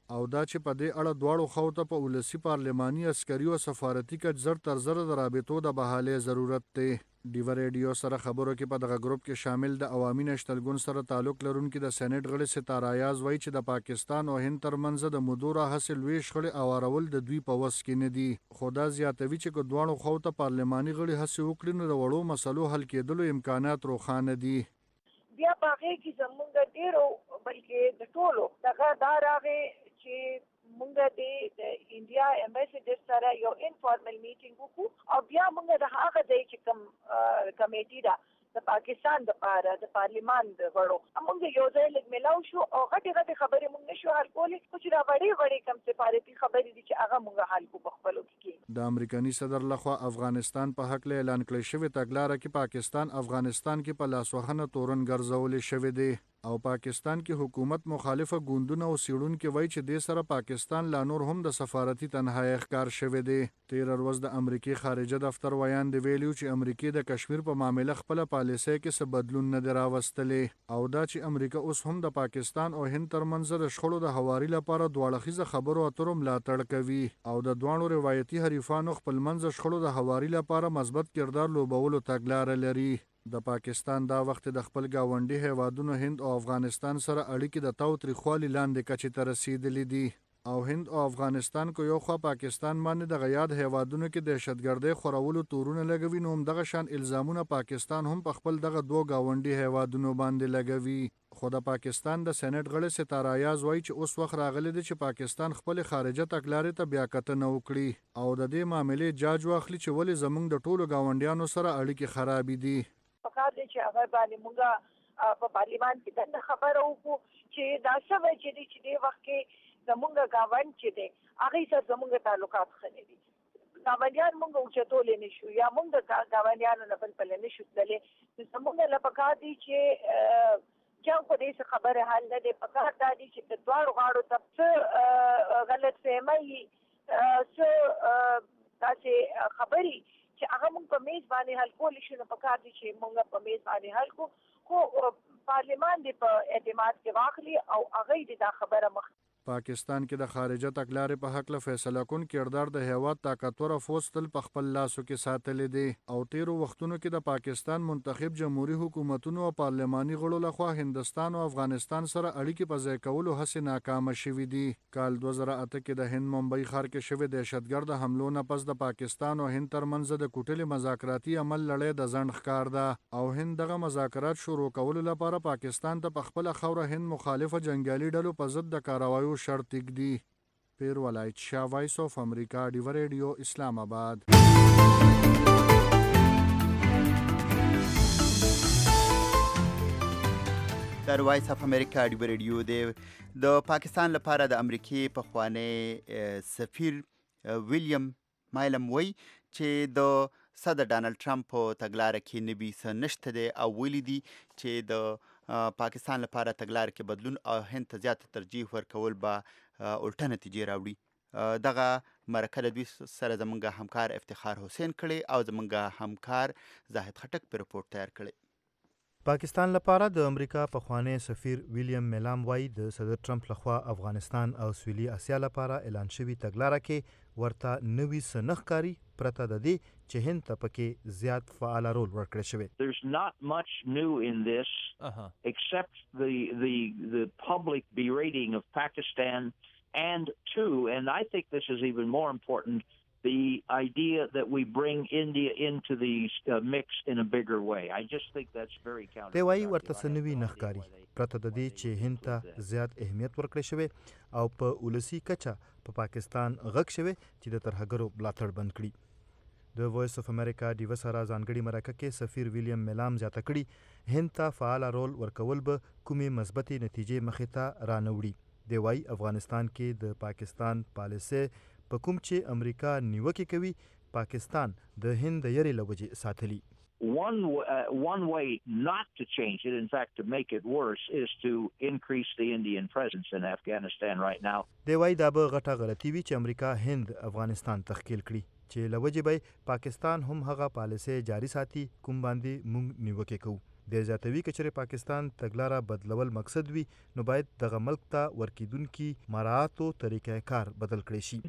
او دا چې په دې اړه دواړو خواو ته په ولسي پارلماني عسکري او سفارتي کچ زر تر زر د رابطو د بحالې ضرورت دی. ډیو ریډیو سره خبرو کې په دغه ګروپ کې شامل د عوامي نشتلګون سره تعلق لرونکي د سېنات غړي ستاره ایاز وایي چې د پاکستان او هند ترمنځ د مدوره حاصل لوی شخړې اوارول د دوی په وس کې نه دي. خو دا زیاتوي چې که دواړو خواو ته پارلماني غړي هڅې وکړي نو د وړو مسلو حل کېدلو امکانات روښانه دي. بیا په هغې کې زمونږ ډېرو بلکې د ټولو دغه دا راغی چې مونږ د انډیا امبیسډر سره یو انفارمل میټینګ وکړو او بیا مونږ د هغه ځای چې کوم کمیټي ده د پاکستان دپاره د پارلیمان د غړو مونږ یو ځای لږ میلاو شو او غټې خبرې مونږ نشو حل کولی خو چې دا وړې کوم سفارتي خبرې دي چې هغه مونږ حل کو په خپلو کې. د امریکایي صدر لخوا افغانستان په حق له اعلان کړی شوی تګلاره کې پاکستان افغانستان کې په لاسوهنه تورن ګرځولې شوی دی او پاکستان کې حکومت مخالفه ګوندونه او سیړونکو وایي چې د سره پاکستان لا نور هم د سفارتي تنهایی ښکار شوی دی. 13 ورځ د امریکای خارجه دفتر ویان دی ویلو چې امریکای د کشمیر په معاملې خپل پالیسۍ کې څه بدلون نه دی راوستلې او دا چې امریکا اوس هم د پاکستان او هند ترمنځ د شخړو د هواري لپاره دواړه خبرو اترو ملاتړ کوي او د دوه روایتي حریفانو خپل منځ شخړو د هواري لپاره مثبت کردار لوبولو تګلارې لري. د پاکستان دا وخت د خپل گاونډي هیوادونو هند او افغانستان سره اړیکې د تاوتریخوالي لاندې کچې ته رسیدلې دي او هند او افغانستان کو یو خوا پاکستان باندې د غیاد هیوادونو کې دهشتګردۍ خورولو تورونه لګوي نو دغه شان الزامونه پاکستان هم په خپل دغه دوه گاونډي هیوادونو باندې لګوي. خو د پاکستان د سېنات غړي ستاره ایاز وایي چې اوس وخت راغلی دی چې پاکستان خپل خارجه تګلارې ته بیا کتنه وکړي او د دې معاملې جاج واخلي چې ولې زموږ د ټولو گاونډیانو سره اړیکې خرابې دي. پکار دی چې هغه باندې مونږ په پارلیمان کې دنه خبره وکړو چې دا څه وایي چې دې وخت کې زمونږ گاوند چې دی هغې سره زمونږ تعلقات ښه نه دي. گاونډیان مونږ اوچتولی نه شو یا مونږ د گاونډیانو نه بل پله نه شو تللی نو زمونږ له پکار دی چې جنګ خو دې څه خبرې حل نه دی. پکار دا دی چې د دواړو غاړو ته څه غلط فهمۍ څه داسې خبرې چې هغه مونږ په میز باندې حل کولی شو نو پکار دي چې مونږ په میز باندې حل کړو خو پارلیمان دې په اعتماد کې واخلي او هغه دې دا خبره مخ. پاکستان کې د خارجه تګلارې په حق له فیصله کون کردار د هیواد طاقتور فوج تل په خپل لاسو کې ساتلې دي او تیرو وختونو کې د پاکستان منتخب جمهوریت حکومتونو او پارلماني غړو لخوا هندستان او افغانستان سره اړیکې په ځای کولو هڅې ناکامه شوې دي. کال 2008 کې د هند ممبئی ښار کې شوې دهشتګرد حملو نه پس د پاکستان او هند ترمنځ د کوټلې مذاکراتي عمل لړۍ د ځنډ ښکار ده او هند دغه مذاکرات شروع کولو لپاره پاکستان ته په خپل خوره هند مخالفه جنگیالي ډلو په ضد د کاروایو شرط دی. پیر ولایت شاه وایس اف امریکا ډیو ریډیو اسلام آباد. در وایس اف امریکا ډیو ریډیو دی د پاکستان لپاره د امریکای پخوانی سفیر ویلیام مایلم وی چې د صدر ډانلډ ټرمپ په تګلاره کې نبي څه نشته دی او ویلي دي چې د پاکستان لپاره تګلاره کې بدلون او هند ته زیاته ترجیح ورکول به الټه نتیجې راوړي. دغه مرکه د دوی سره زمونږ همکار افتخار حسین کړی او زمونږ همکار زاهد خټک په رپورټ تیار کړی. پاکستان لپاره د امریکا پخوانی سفیر ویلیام میلام وایي د صدر ټرمپ لخوا افغانستان او سویلي اسیا لپاره اعلان شوی تګلاره کې ورته نوي څه نه ښکاري پرته د دې چې هند ته پکې زیات فعال رول ورکړی شوی. There's not much new in this except the public berating of Pakistan and I think this is even more important, the idea that we bring India into the mix in a bigger way. I just think that's very counterproductive. دی وایي ورته څه نوي نه ښکاري پرته د دې چې هند ته زیات اهمیت ورکړی شوی او په ولسي کچه په پاکستان غږ شوی چې د ترهګرو ملاتړ بند کړي. د وایس اف امریکا ډیو سره ځانګړي مرکه کې سفیر ویلیام میلام زیاته کړي هند ته فعال رول ورکول به کومې مثبتې نتیجې مخې ته رانوړي. دی وایي افغانستان کې د پاکستان پالیسۍ په کوم چې امریکا نیوکې کوي پاکستان د هند د یرې له وجې ساتلي. One way not to change it, in fact to make it worse, is to increase the Indian presence in Afghanistan right now. دی وایي دا به غټه غلطي وي چې امریکا هند افغانستان تخکیل کړي چې له وجې به پاکستان هم هغه پالیسۍ جاري ساتي کوم باندې موږ نیوکې کوو. د زیاتوي کچره پاکستان تګلاره بدلول مقصد وي نو باید دغه ملک ته ورکیدونکي مراعات او طریقې کار بدل کړي شي.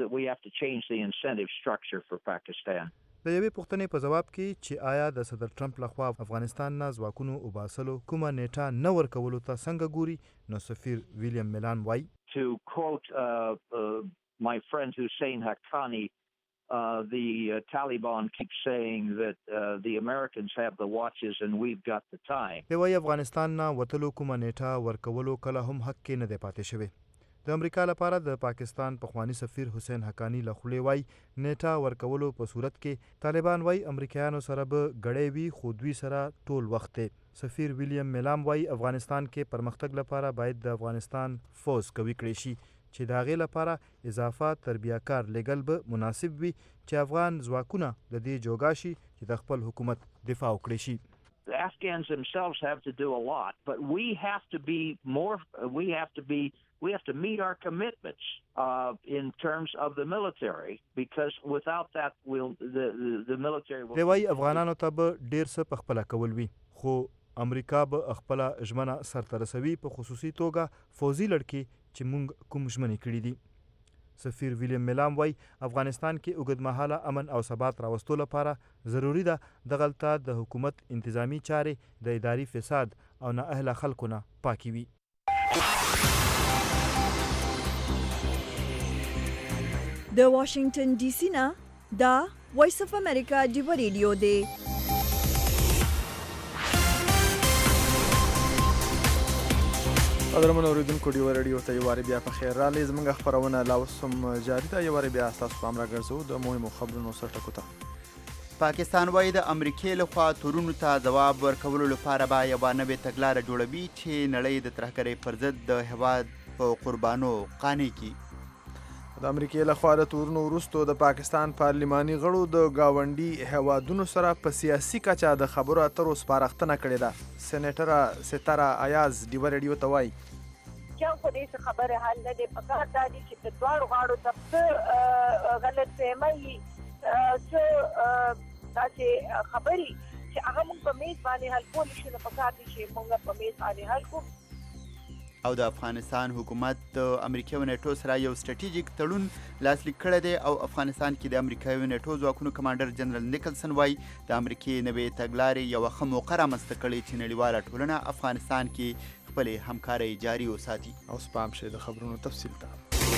د یوې پوښتنې په جواب کې چې آیا د صدر ټرمپ لخوا افغانستان نه ځواکونو وباسلو کومه نیټه نه ورکولو ته څنګه ګوري نو سفیر ویلیام میلان وایي To quote my friend Hussein Haqqani, the Taliban keeps saying that the Americans have the watches and we've got the time. دی وایي افغانستان نه وتلو کومه نیټه ورکولو کله هم حق کې نه دی پاتې شوی. د امریکا لپاره د پاکستان پخوانی سفیر حسین حقانی له خولې وایي نیټه ورکولو په صورت کې طالبان وایي امریکایانو سره به ګړی وي خو دوی سره ټول وخت دی. سفیر ویلیام میلام وایي افغانستان کې پرمختګ لپاره باید د افغانستان فوز قوي کړی شي چې د هغې لپاره اضافه تربیهکار لیږل به مناسب وي چې افغان ځواکونه د دې جوګا شي چې د خپل حکومت دفاع وکړي شي. The Afghans themselves have to do a lot, but we have to be more, we have to meet our commitments in terms of the military, because without that the military will. دی وایي افغانانو ته به ډېر څه په خپله کول وي خو امریکا به خپله ژمنه سرته رسوي په خصوصي توګه فوزي لړکې چې موږ کوم ژمنې کړي دي. سفیر ویلیام میلام وایي افغانستان کې اوږدمهاله امن او ثبات راوستو لپاره ضروري ده دغلته د حکومت انتظامی چارې د اداري فساد او نااهله خلکو نه پاکې وي. د واشنگټن ډي سي نه دا وایس اف امریکا ډیو ریډیو دی. قدرمنو اوریدونکو ډیو ریډیو ته یو وارې بیا په خیر راغلی. زموږ خپرونه لا اوس هم جاري ده. یو وارې بیا ستاسو پام راګرځوو د مهمو خبرونو سر ټکو ته. پاکستان وایي د امریکې لخوا تورونو ته ځواب ورکولو لپاره به یوه نوې تګلاره جوړوي چې نړۍ د ترهګرۍ پر ضد د هېواد په قربانو قانع کړي. د امریکې لخوا د تورونو وروستو د پاکستان پارلماني غړو د ګاونډي هیوادونو سره په سیاسي کچه د خبرو اترو سپارښتنه کړې ده. سېنیټره ستاره ایاز ډیو ریډیو ته وایي جنګ په دې خبره حل نه دی پکار دا دي چې د دواړو غاړو ته غلط فهمي داسې خبرې چې هغه موږ په میز باندې حل کولی شو نو پکار دي چې موږ په میز باندې حل کړو. او د افغانستان حکومت د امریکا او نیټو سره یو سټریټیجیک تړون لاسلیک کړی دی او افغانستان کې د امریکا او نیټو ځواکونو کمانډر جنرال نیکلسن وایي د امریکې نوې تګلارې یوه ښه موقع رامنځته کړې چې نړیواله ټولنه افغانستان کې خپلې همکارۍ جاري وساتي. اوس پام شي د خبرونو تفصیل ته.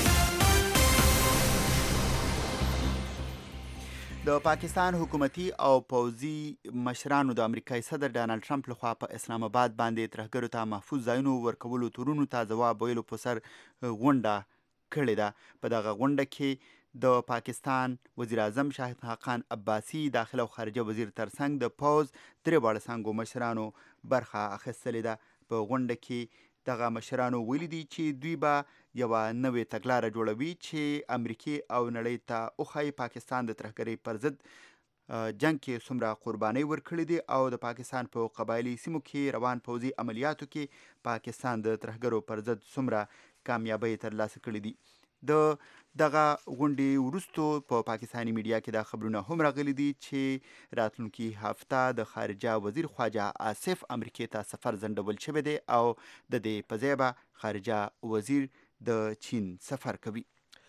د پاکستان حکومتي او پوځي مشرانو د امریکایي صدر ډانلډ ټرمپ لخوا په اسلام آباد باندې ترهګرو ته محفوظ ځایونو ورکولو تورونو ته ځواب ویلو په سر غونډه کړې ده. په دغه غونډه کې د پاکستان وزیر اعظم شاهد خاقان عباسي، داخله او خارجه وزیر ترڅنګ د پوځ درې واړه څانګو مشرانو برخه اخیستلې ده. په غونډه کې دغه مشرانو ویلي دي چې دوی به یوه نوې تګلاره جوړوي چې امریکې او نړۍ ته وښایي پاکستان د ترهګرۍ پر ضد جنگ کې څومره قربانۍ ورکړې دي او د پاکستان په قبایلي سیمو کې روان پوځي عملیاتو کې پاکستان د ترهګرو پر ضد څومره کامیابۍ ترلاسه کړې دي. د دغه غونډې وروستو په پاکستاني میډیا کې دا خبرونه هم راغلي دي چې راتلونکي هفته د خارجه وزیر خواجه آصف امریکې ته سفر ځنډول شوی دی او د دې په ځای به خارجه وزیر د چین سفر کوي.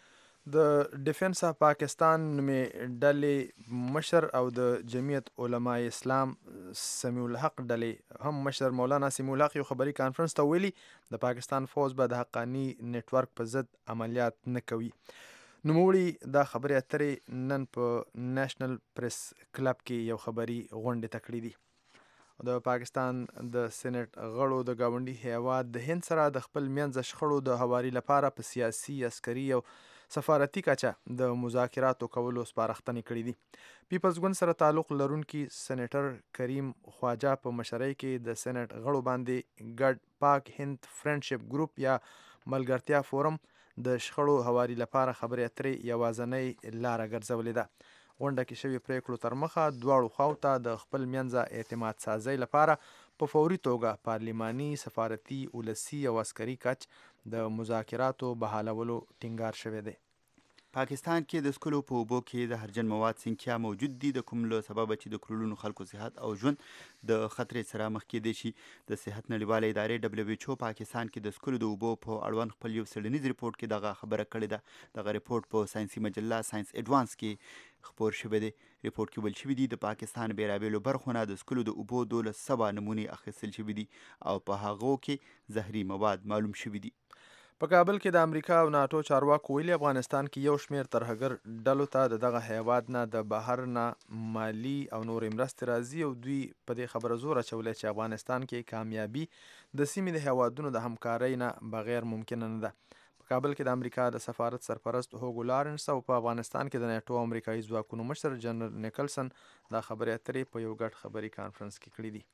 د ډیفنس اف پاکستان نومې ډلې مشر او د جمعیت علماء اسلام سمیع الحق ډلې هم مشر مولانا سمیع الحق یو خبري کانفرنس ته ویلي د پاکستان فوج به د حقاني نیټورک په ضد عملیات نه کوي. نوموړي دا خبرې اترې نن په نېشنل پریس کلب کې یو خبري غونډې ته کړې دي. د پاکستان د سېنیټ غړو د ګاونډي هیواد د هند سره د خپل منځ شخړو د هواري لپاره په سیاسي، عسکري او سفارتي کچه د مذاکراتو کولو سپارښتنې کړې دي. پیپلز ګوند سره تعلق لرونکي سېنیټر کریم خواجه په مشرۍ کې د سېنیټ غړو باندې ګډ پاک هند فرینډشپ ګروپ یا ملګرتیا فورم د شخړو هواري لپاره خبرې اترې یوازنۍ لاره ګرځولې ده. غونډه کې شوي پریکړو تر مخه دواړو خواو ته د خپل منځه اعتماد سازۍ لپاره په فوري توګه پارلماني، سفارتي، ولسي او عسکري کچ د مذاکراتو بحالولو ټینګار شوی دی. پاکستان کې د سکلو په اوبو کې د هرجن مواد سنکیا موجود دي، د کوم له سببه چې د کروڑونو خلکو صحت او ژوند د خطرې سره مخ کېدی شي. د صحت نړیواله ادارې WHO پاکستان کې د سکلو د اوبو په اړوند خپل یو څېړنیز ریپورت کې دغه خبره کړې ده. دغه ریپورت په ساینسي مجله ساینس ایډوانس کې خپور شوی دی. ریپورت کې ویل شوي دي د پاکستان بیلابیلو برخو نه د سکلو د اوبو 1200 نمونې اخیستل شوي دي او په هغو کې زهري مواد معلوم شوي دي. په کابل کې د امریکا او ناتو چارواکو ویلي افغانستان کې یو شمېر ترهګر ډلو ته د دغه هیواد نه د بهر نه مالی او نورې مرستې راځي او دوی په دې خبره زور اچولی چې افغانستان کې کامیابي د سیمې د هیوادونو د همکارۍ نه بغیر ممکنه نه ده. په کابل کې د امریکا د سفارت سرپرست هوګو لارنس او په افغانستان کې د نیټو او امریکایي ځواکونو مشر جنرال نیکلسن دا خبرې اترې په یو ګډ خبري کانفرنس کې کړي دي.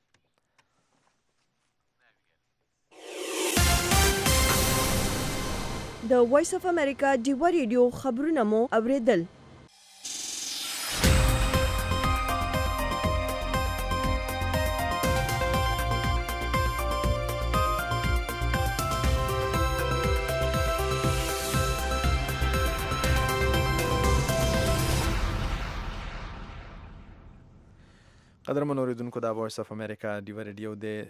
د وایس اف امریکا ډیوا ریډیو خبرونه مو اوریدل. قدرمن اوریدونکو د وایس اف امریکا ډیوا ریډیو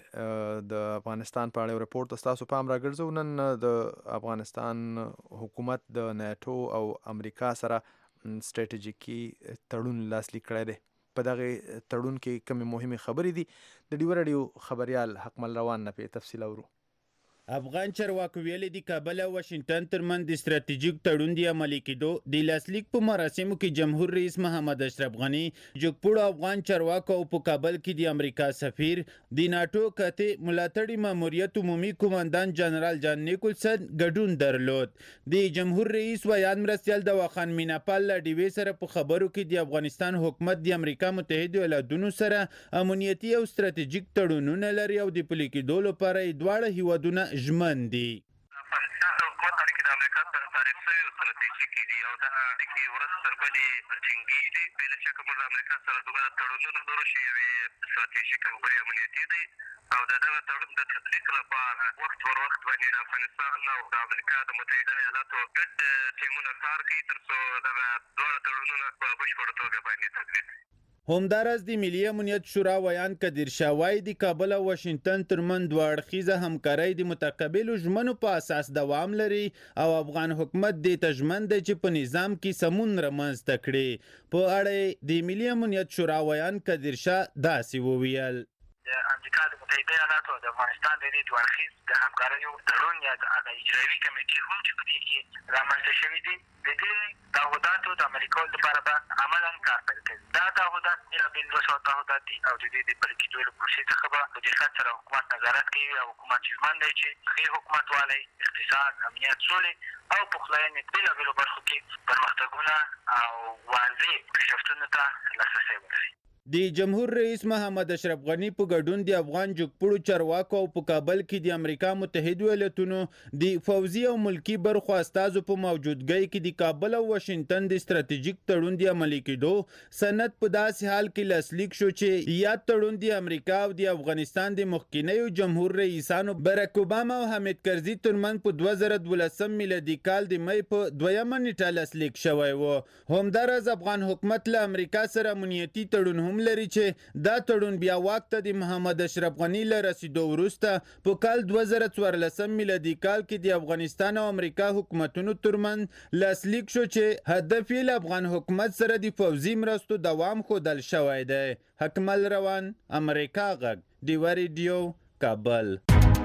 د افغانستان په اړه ریپورت تاسو پام راګرځو. نن د افغانستان حکومت د نیټو او امریکا سره سټریټیجیکي تړون لاسلیک کړی دی. په دغه تړون کې کومې مهمې خبرې دي د ډیوا ریډیو خبریال حکمل روان نه په تفصیل اورو. افغان چارواکو ویلي دي کابل او واشنگټن ترمن د ستراتیژیک تړون دی عملي کېدو. د لاسلیک په مراسمو کې جمهور رئیس محمد اشرف غنی، جګپوړو افغان چارواکو او په کابل کې د امریکا سفیر، د ناتو کتې ملاتړي ماموریت عمومي قومندان جنرال جان نیکلسن ګډون درلود. د جمهور رئیس ویان مرستیال د واخان میناپال له ډیوې سره په خبرو کې د افغانستان حکومت د امریکا متحده ایالاتونو سره امنیتي او ستراتیژیک تړونونه لري او د پلي کېدو لپاره دواړه هیوادونه ژمن دي. افغانستان حکومت اړیکې د امریکا سره تعریف شوي او ستراتیژیکې دي او دا اړیکې ورځ تر بلې ټینګېږي. په دې شکل موږ د امریکا سره دومره تړونونه لرو چې یوې ستراتیژیک او بلې امنیتي دي او د دغه تړون د تطبیق لپاره وخت پر وخت باندې د افغانستان او د امریکا د متحده ایالاتو ګډ ټیمونه کار کوي تر څو دغه دواړه تړونونه په بشپړه توګه باندې تطبیق شي. همداراز د ملي امنیت شورا ویان کدیر شاه وایي د کابل او واشنگټن ترمن دوه اړخیزه همکارۍ د متقابلو ژمنو په اساس دوام لري او افغان حکومت دې ته ژمن دی چې په نظام کې سمون رامنځته کړي. په اړه د ملي امنیت شورا ویان کدیر شاه داسې وویل: د امریکا د متحده ایالاتو او د افغانستان د دې دوه اړخیز د همکاریو تړون یا د اجرایوي کمیټې هم چې په دې کې رامنځته شوي دي، د دې تعهداتو د عملي کولو لپاره به عملاً کار پیل کوي. دا تعهدات بېلابېل 200 تعهدات دي او د دې د پلي کېدو له پروسې څخه به په دقت سره حکومت نظارت کوي او حکومت ژمن دی چې ښې حکومتوالی، اقتصاد، امنیت، سولې او پخلاینې بېلابېلو برخو کې پرمختګونه او واضح پیشرفتونو ته لاسرسی ولري. د جمهور رئیس محمد اشرف غنی په ګډون د افغان جګپوړو چارواکو او په کابل کې د امریکا متحده ایالاتونو د فوزي او ملکی برخو استازو په موجودګۍ کې د کابل او واشنگټن د ستراتیژیک تړون د عملي کېدو سند په داسې حال کې لاسلیک شو چې یاد تړون د امریکا او د افغانستان د مخکینیو جمهور رئیسانو براک اوباما او حامد کرزي ترمن په 2012 میلادي کال د مې په 2 نیټه لاسلیک شوی و. همداراز افغان حکومت له امریکا سره امنیتي تړون هم لري چې دا تړون بیا واک ته د محمد اشرف غنی له رسیدو وروسته په کال 2014 میلادي کال کې د افغانستان او امریکا حکومتونو ترمنځ لاسلیک شو چې هدف یې له افغان حکومت سره د پوځي مرستو دوام ښودل شوی دی. حکمل روان، امریکا غږ، ډیوا ریډیو، کابل.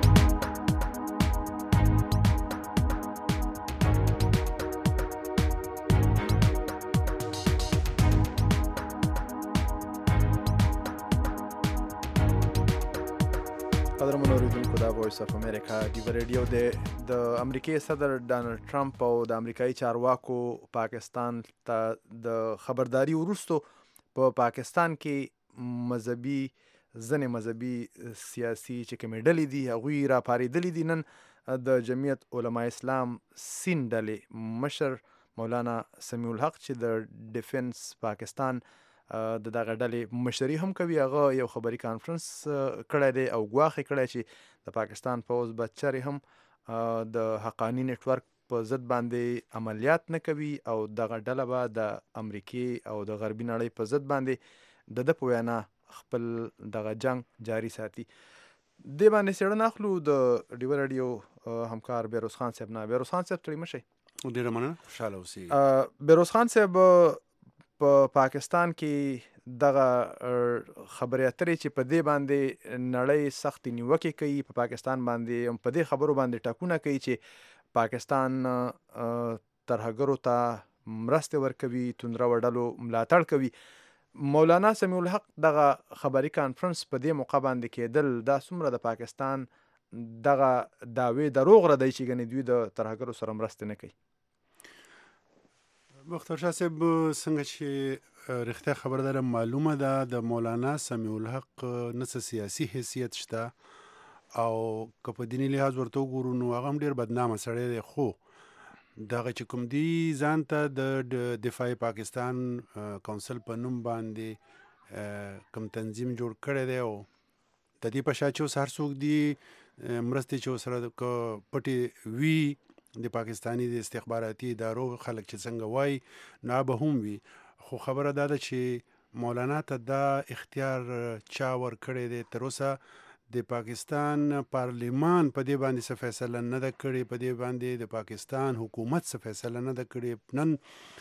قدرمن اوریدونکو دا وایس اف امریکا ډیوا ریډیو د امریکای صدر ډانلډ ټرمپ او د امریکایي چارواکو پاکستان ته د خبرداري وروسته په پاکستان کې ځینې مذهبي سیاسي چې کومې ډلې دي هغوی راپارېدلي دي. نن د جمعیت علماء اسلام سین ډلې مشر مولانا سمیع الحق چې د ډیفنس پاکستان د دغه ډلې مشري هم کوي، هغه یو خبري کانفرنس کړی دی او ګواښ یې کړی چې د پاکستان پوځ به چرې هم د حقاني نیټورک په ضد باندې عملیات نه کوي او دغه ډله به د امریکې او د غربي نړۍ په ضد باندې د په وینا خپل دغه جنگ جاری ساتي. دې باندې څېړنه اخلو د ډیوه راډیو همکار بیروز خان صاحب نه. بیروز خان صاحب تړي مشي. ډیره مننه، خوشاله اوسئ. بیروز خان صاحب په پاکستان کې دغه خبرې اترې چې په دې باندې نړۍ سختې نیوکې کوي، په پاکستان باندې په دې خبرو باندې ټاکونه کوي چې پاکستان ترهګرو ته مرستې ورکوي، توندرو ډلو ملاتړ کوي. مولانا سمیع الحق دغه خبري کانفرنس په دې موقع باندې کېدل، دا څومره د پاکستان دغه دعوې دروغ ردی چې ګنې دوی د ترهګرو سره مرستې نه کوي؟ مختار شاه صاحب څنګه چې رښتیا خبره ده معلومه ده د مولانا سمیع الحق نه څه سیاسي حیثیت شته او که په دیني لحاظ ورته وګورو نو هغه هم ډېر بدنامه سړی دی، خو دغه چې کوم دی ځان ته د دفاع پاکستان کونسل په نوم باندې کوم تنظیم جوړ کړی دی او د دې په شا چې اوس هر څوک دی مرستې چې ورسره پټې وي د پاکستانی د استخباراتي ادارو خلک چې څنګه وای نه به هم وي، خو خبره دا ده چې مولانا ته دا اختیار چا ورکړی دی؟ تر اوسه د پاکستان پارلیمان په دې باندې څه فیصله نه ده کړې، په دې باندې د پاکستان حکومت څه فیصله نه ده کړې. نن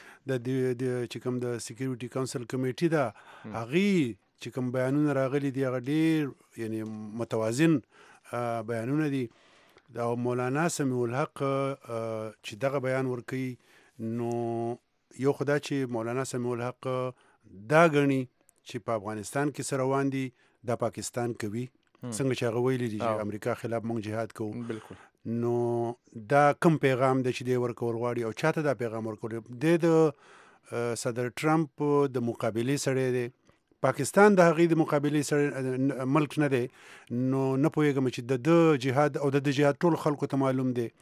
د چې کوم د سکیورټي کونسل کمیټي ده هغې چې کوم بیانونه راغلي دي هغه ډېر یعنی متوازن بیانونه دي. او مولانا سمیع الحق چې دغه بیان ورکوي نو یو خدا چې مولانا سمیع الحق دا ګڼي چې په افغانستان کې څه روان دي دا پاکستان کوي، څنګه چې هغه ویلي دي چې امریکا خلاف موږ جهاد کوو. بالکل. نو دا کم پیغام دی چې دی ورکول غواړي او چاته دا پیغام ورکول دی؟ د صدر ټرمپ د مقابلې سړی دی، پاکستان د هغې د مقابلې سره ملک نه دی، نو نه پوهېږم چې د جهاد او د جهاد ټول خلکو ته معلوم دی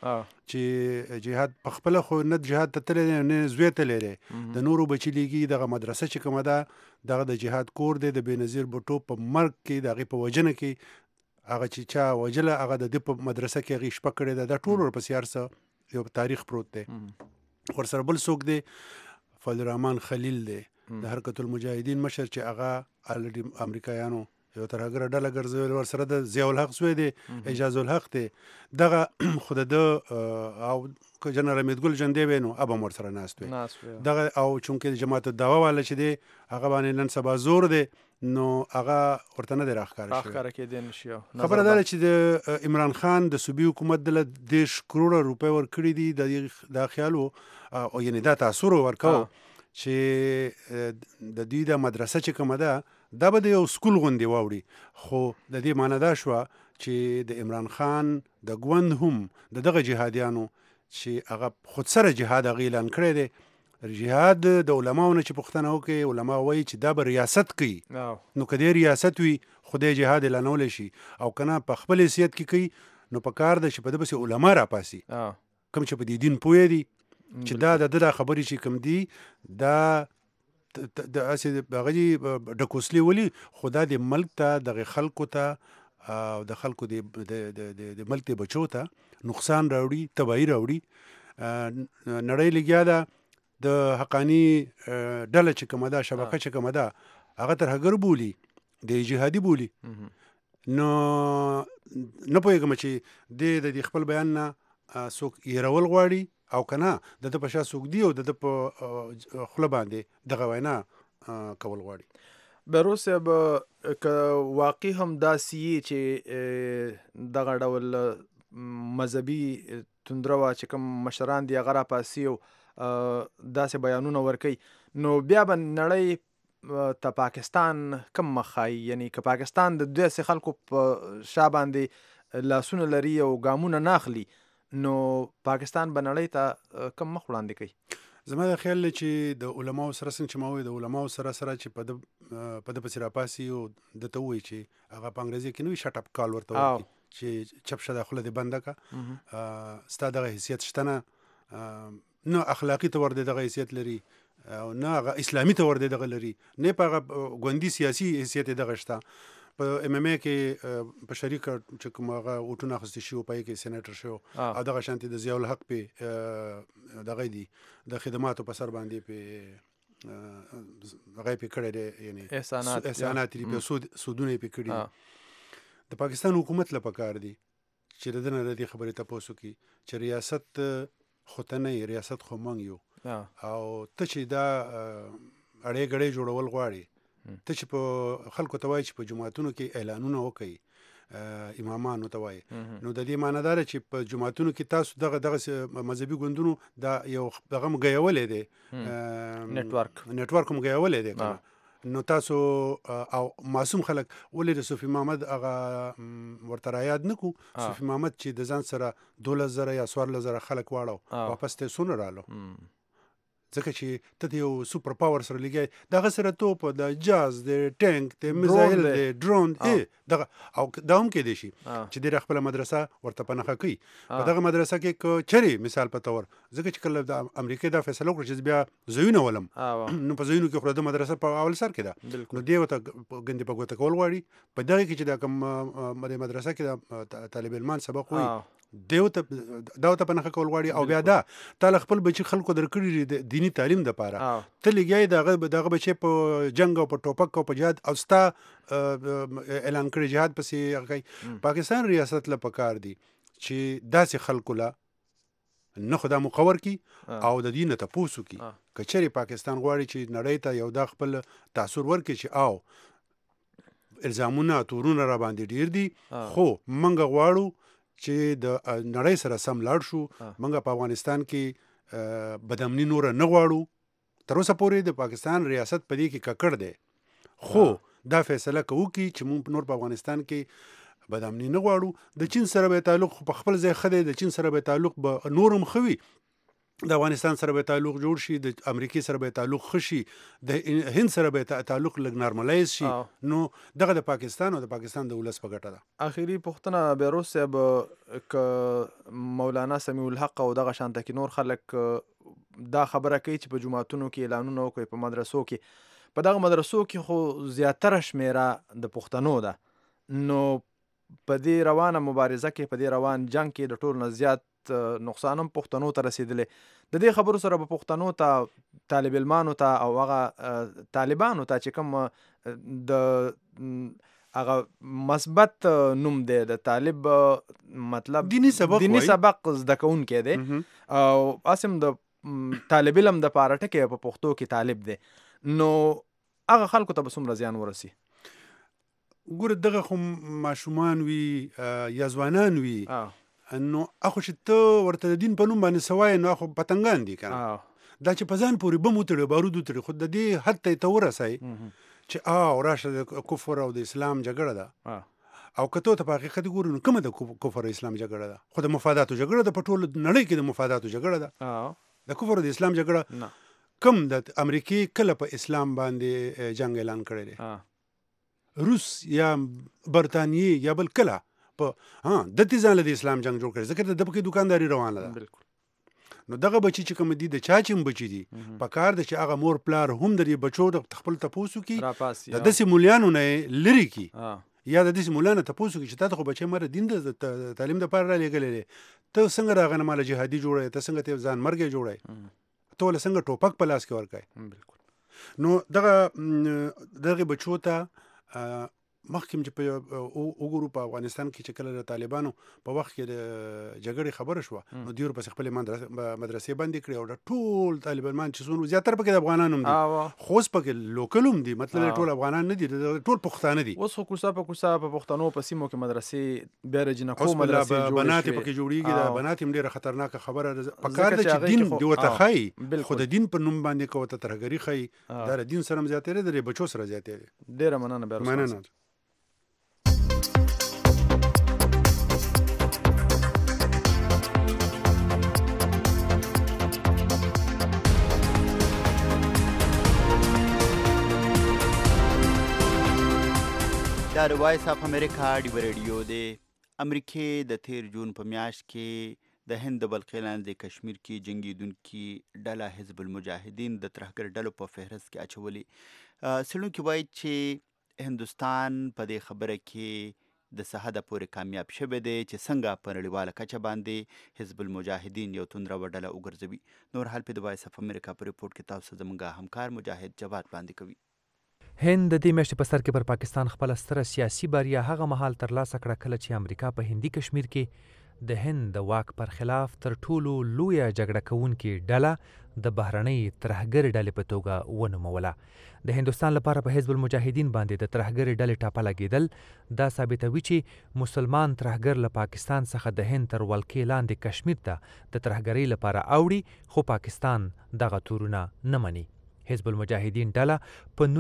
چې جهاد په خپله خو نه جهاد ته تللی دی نه زوی تللی دی، د نورو بچي لیږي. دغه مدرسه چې کومه ده دغه د جهاد کور دی، د بېنظیر بوټو په مرګ کې د هغې په وژنه کې هغه چې چا وژله هغه د ده په مدرسه کې هغې شپه کړې ده. دا ټول ورپسې هر څه یو تاریخ پروت دی. ورسره بل څوک دی فضل الرحمن خلیل دی، د حرکت المجاهدین مشر چې هغه الریډي امریکایانو یو ترهګره ډله ګرځولې، ورسره د ضیاء الحق زوی دی اعجاز الحق دی، دغه خو د او که جنرال حمید ګل ژوندی وی نو اب هم ورسره ناست وی دغه. او چونکې جماعت الدعوه والا چې دی هغه باندې نن سبا زور دی نو هغه ورته نه دی راښکاره شوی. خبره دا ده چې د عمران خان د صوبي حکومت دله 10 کروړه روپۍ ورکړي دي. دا خیال و او یعنی دا تاثر ورکاو چې د دوی د مدرسه چې کومه ده دا به د یو سکول غوندې واوړي، خو د دې معنی دا شوه چې د عمران خان د ګوند هم دغه جهادیانو چې هغه خود سره جهاد هغه اعلان کړی دی. جهاد د علماو نه چې پوښتنه وکړي، علما وایي چې دا به ریاست کوي، نو که دې ریاست وي خدای جهاد اعلانولی شي، او که نه په خپل حیثیت کې کوي نو په کار ده چې په ده پسې علما راپاسي کوم چې په دې دین پوهه دي چې دا د خبرې چې کوم دي دا د هغه ډکوسلي ولي، خو دا د ملک ته دغه خلکو ته او د خلکو د ملک د بچو ته نقصان راوړي، تباهي راوړي. نړۍ لګیا ده د حقاني ډله چې کومه ده، شبکه چې کومه ده هغه ترهګر بولي، د جهادي بولي. نو نه پوهېږم چې د خپل بیان نه څوک یېرول غواړي او که نه د ده په شا څوک دی او د ده په خوله باندې دغه وینا کول غواړي. بیروز صاحب که واقعي هم داسې یي چې دغه ډول مذهبي توندروه چې کوم مشران دي هغه راپاسي او داسې بیانونه ورکوي، نو بیا به نړۍ ته پاکستان کم مخ ښایي؟ یعنی که پاکستان د داسې خلکو په شا باندې لاسونه لري او ګامونه نه اخلي نو پاکستان به نړۍ ته کم مخ وړاندې کوي؟ زما د خیال دی چې د علماو سره څنګه چې ما وایي د علماو سره چې په ده پسې راپاسي او ده ته ووایي چې هغه په انګریزي کې نه وي شټ اپ کال ورته وکړي چې چپ شه دا خوله دې بنده که ستا دغه حیثیت شته نه اخلاقي طور دې دغه حیثیت لري او نه هغه اسلامي طور دې دغه لري، نه په هغه ګوندي سیاسي حیثیت یې دغه شته. په ام ام ای کې په شریک چې کوم هغه وټونه اخیستي شي او پای کې سېنیټر شو او دغه شانتي د ضیاء الحق په دغه دی د خدماتو په سر باندې په هغه په کړه دی یعنی احسانات لري په سودونه په کړي د پاکستان حکومت لپاره کار دی چې دنه د دې خبرې تاسو کې چې ریاست خوتنه ریاست خو مونږ یو او ته چې دا اړې غړې جوړول غواړي ته چې په خلکو ته وایي چې په جماعتونو کې اعلانونه وکړي امامانو ته وایي نو د دې معنی دا چې په جماعتونو کې تاسو دغه مذهبي ګوندونو دا یو دغه مګیولې دی نتورک مګیولې دی نو تاسو او معصوم خلک ولې د صوفي محمد هغه ورته رایاد نکو صوفي محمد چې د ځان سره 12,000 یا 14,000 خلک واړو واپس ته سونه رالو ځکه چې ته یو سوپر پاور سره لګي دغه سره توپ د جاز د ټانک د میزایل د ډرون دغه او دا هم کې دي شي چې د خپل مدرسه ورته پنهخه کوي په دغه مدرسه کې چری مثال په تور ځکه چې کله د امریکا د فیصله وکړه چې بیا زوینه ولم نو په زوینو کې خو د مدرسه په اول سر کې ده نو دی وته ګندې په ګوته کول غواړي په دغه کې چې د کوم مدرسه کې د طالب علمان سبق وي دیوته داوته پنهخه کول غواړي او بیا دا تعالی خپل بچی خلکو درکړي دینی تعلیم د پاره ته لګي دغه بچی په جنگ او په ټوپک او په جهاد او ستا اعلان کړی جهاد پسې کوي پاکستان ریاست له پکار دی چې داسې خلکو لا نه خدا مقور کی او د دین ته پوسو کی کچري پاکستان غواړي چې نړۍ ته یو د خپل تاثیر ورکړي چې او الزامونه تورونه را باندې ډیر دي خو منګه غواړو چې د نړۍ سره سم لاړ شو منګه په افغانستان کې بدامنی نور نه غواړو تر اوسه پورې د پاکستان ریاست په دې کې ککړ دی خو دا فیصله کوي چې موږ نور په افغانستان کې بدامنی نه غواړو د چین سره به تعلق په خپل ځای خدای د چین سره به تعلق به نورم خوي د افغانستان سره به تعلق جوړ شي د امریکای سره به تعلق خشي د هند سره به تعلق لګ نارملایز شي نو دغه د پاکستان او د پاکستان د ولس په ګټه ده اخیری پښتنه بیروس صاحب ک مولانا سمیع الحق او دغه شانته کې نور خلک دا خبره کوي چې په جماعتونو کې اعلانونه کوي په مدرسو کې په دغه مدرسو کې خو زیاتره شمیره د پښتنو ده نو په دې روانه مبارزه کې په دې روان جنگ کې د ټول نه زیات نقصان هم پښتنو ته رسیدلې د دې خبرو سره به پښتنو ته طالب علمانو ته او هغه طالبانو ته چې کوم د هغه مثبت نوم دی د طالب مطلب دینی سبق زده کوونکی دی او اسم د طالب علم د پاره ټکی په پښتو کې طالب دی نو هغه خلکو ته به څومره زیان ورسي ګوره دغه خو ماشومان وي یا ځوانان وي نو اخو چې ته ورته د دین په نوم باندې سوای نو اخو پتنګان دي کنه دا چې په ځان پورې بم وتړي بارود وتړي خو د دې حد ته ورسای چې راشه د کفر او د اسلام جګړه ده او کته ته په حقیقت ګورو نو کومه د کفر او اسلام جګړه ده خو د مفاداتو جګړه ده په ټول نړۍ کې د مفاداتو جګړه ده د کفر او د اسلام جګړه کم د امریکای کله په اسلام باندې جنگ اعلان کړی دی روس یا برتانیې یا بل کله په د دې ځان له اسلام جنگ جوړ کړي ځکه د دغه دکانداري روانه ده بالکل نو دغه بچی چې کوم دي د چا چم بچی دي په کار د چې هغه مور پلار هم د بچو د خپل تپوسو کی د دسي مولیانو نه لری کی یا د دسي مولیانو تپوسو کی چې تاسو خو بچی مر دین د تعلیم د پاره لګلې ته څنګه راغنه مال جهادي جوړه ته څنګه ته ځان مرګ جوړه ته ول څنګه ټوپک په لاس کې ورکای بالکل نو دغه بچو ته مخکې چې په وګورو په افغانستان کې چې کله د طالبانو په وخت کې د جګړې خبره شوه نو دوی په خپل مدرسې باندې کړې او د ټول طالبان چې څونه زیاتره پکې د افغانانو دي خو پکې لوکلوم دي مطلب ټول افغانان نه دي ټول پښتانه دي اوس خو کوڅه په پښتنو په سیمو کې مدرسې بیا رجنکو مدرسې جوړې بنات پکې جوړیږي دا بنات هم ډیره خطرناکه خبره په کار ده چې دین دی ورته خای خو د دین په نوم باندې کوته ترګری خای دا د دین سره زیاتره د بچو سره زیاتره ډیره مننه به مننه دا د وایس اف امریکا ډیو ریډیو دی امریکې د تیر جون په میاشت کې د هند د بلخي لاندې کشمیر کې جنګیدونکي ډله حزب المجاهدین د ترهګر ډلو په فهرست کې اچولې څېړونکي وایي چې هندوستان په دې خبره کې د څه حده پورې کامیاب شوی دی چې څنګه په نړیواله کچه باندې حزب المجاهدین یو توندروه ډله وګرځوي. نور حال په د وایس اف امریکا په ریپورټ کې تاسو زموږ همکار مجاهد جواد وړاندې کوي. هند د دې میاشتې په سر کې پر پاکستان خپله ستره سیاسي بریا هغه مهال ترلاسه کړه کله چې امریکا په هندي کشمیر کې د هند د واک پر خلاف تر ټولو لویه جګړه کوونکې ډله د بهرنۍ ترهګرې ډلې په توګه ونوموله. د هندوستان لپاره په حزب المجاهدین باندې د ترهګرې ډلې ټاپه لګېدل دا ثابتوي چې مسلمان ترهګر له پاکستان څخه د هند تر ولکې لاندې کشمیر ته د ترهګرۍ لپاره اوړي، خو پاکستان دغه تورونه نه مني. حزب المجاهدین ډله په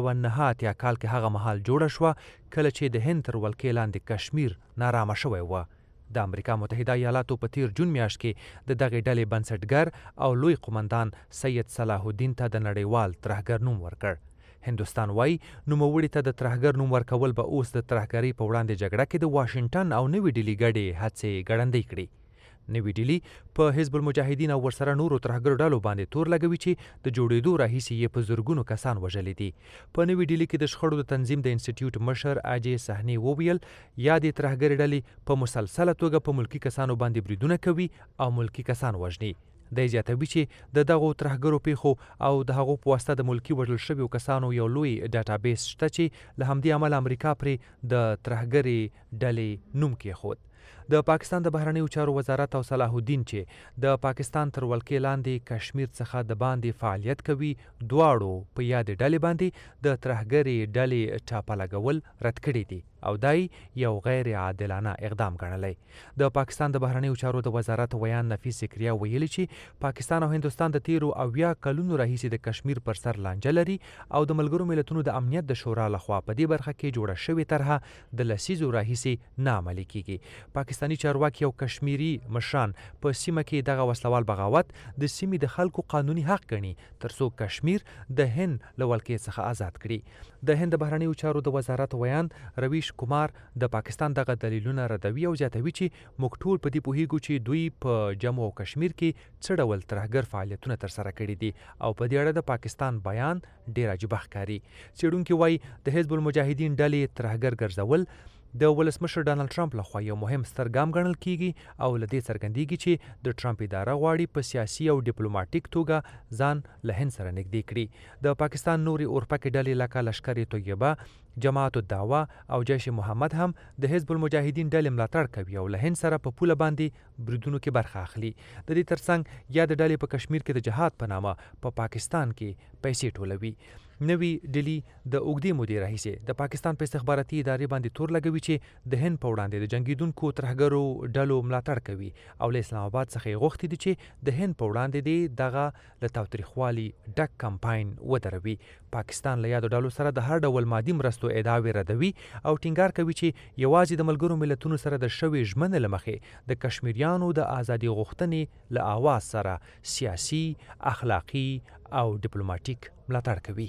1989 کال کې هغه مهال جوړه شوه کله چې د هند تر ولکې لاندې کشمیر نارامه شوی و. د امریکا متحده ایالاتو په تیر جون میاشت کې د دغې ډلې بنسټګر او لوی قمندان سید صلاح الدین ته د نړیوال ترهګر نوم ورکړ. هندوستان وایي نوموړي ته د ترهګر نوم ورکول به اوس د ترهګرۍ په وړاندې جګړه کې د واشنګټن او نوې ډیلي ګډې هڅې ګړندۍ کړي. نوې ډیلي په حزب المجاهدین او ورسره نورو ترهګرو ډلو باندې تور لګوي چې د جوړېدو راهیسې یې په زرګونو کسان وژلي دي. په نوې ډیلي کې د شخړو د تنظیم د انسټیټیوټ مشر اجي سهني وویل یادې ترهګرې ډلې په مسلسله توګه په ملکي کسانو باندې بریدونه کوي او ملکي کسان وژني. دی زیاتوي چې د دغو ترهګرو پیښو او د هغو په واسطه د ملکي وژل شویو کسانو یو لوی ډاټابیس شته چې له همدې امله امریکا پرې د ترهګرې ډلې نوم کېښود. د پاکستان د بهرنیو چارو وزارت او صلاح الدین چې د پاکستان تر ولکې لاندې کشمیر څخه د باندې فعالیت کوي دواړو په یادې ډلې باندې د ترهګرې ډلې ټاپه لګول رد کړي دي او دای یو غیر عادلانه اقدام ګڼلی. د پاکستان د بهرنیو چارو د وزارت ویان نفیس ذکریا ویلي چې پاکستان او هندوستان د تیرو 80 کلونو راهیسې د کشمیر پر سر لانجه لري او د ملګرو ملتونو د امنیت د شورا لخوا په دې برخه کې جوړه شوې طرحه د لسیزو راهیسې نه عملي کیږي. پاکستاني چارواکي او کشمیري مشران په سیمه کې دغه وسلوال بغاوت د سیمې د خلکو قانوني حق ګڼي ترڅو کشمیر د هند له ولکې څخه آزاد کړي. د هند بهرنیو چارو د وزارت ویان رویش کومار د پاکستان دغه دلیلونه ردوي او زیاتوي چې موږ ټول په دې پوهیږو چې دوی په جمو او کشمیر کې څه ډول ترهګر فعالیتونه ترسره کړي دي او په دې اړه د پاکستان بیان ډیر عجیبه ښکاري. څېړونکي وایي د حزب المجاهدین ډلې ترهګر ګرځول د ولسمشر ډانلډ ټرمپ لخوا یو مهم ستر ګام ګڼل کیږي او له دې څرګندیږي چې د ټرمپ اداره غواړي په سیاسي او ډیپلوماټیک توګه ځان له هند سره نږدې کړي. د پاکستان نورې اورپکې ډلې لکه لشکر طیبه، جماعت الدعوه او جیش محمد هم د حزب المجاهدین ډلې ملاتړ کوي او له هند سره په پوله باندې بریدونو کې برخه اخلي. د دې ترڅنګ یا د ډلې په کشمیر کې د جهاد په نامه په پاکستان کې پیسې ټولوي. نوې ډیلي د اوږدې مودې راهیسې د پاکستان په استخباراتي ادارې باندې تور لګوي چې د هند په وړاندې د جنګیدونکو ترهګرو ډلو ملاتړ کوي او له اسلام آباد څخه یې غوښتي دي چې د هند په وړاندې دی دغه له تاوتریخوالي ډک کمپاین ودروي. پاکستان له یادو ډلو سره د هر ډول مادي مرستو ادعاوې ردوي او ټینګار کوي چې یوازې د ملګرو ملتونو سره د شوې ژمنې له مخې د کشمیریانو د ازادي غوښتنې له آواز سره سیاسي، اخلاقي او ډیپلوماټیک ملاتړ کوي.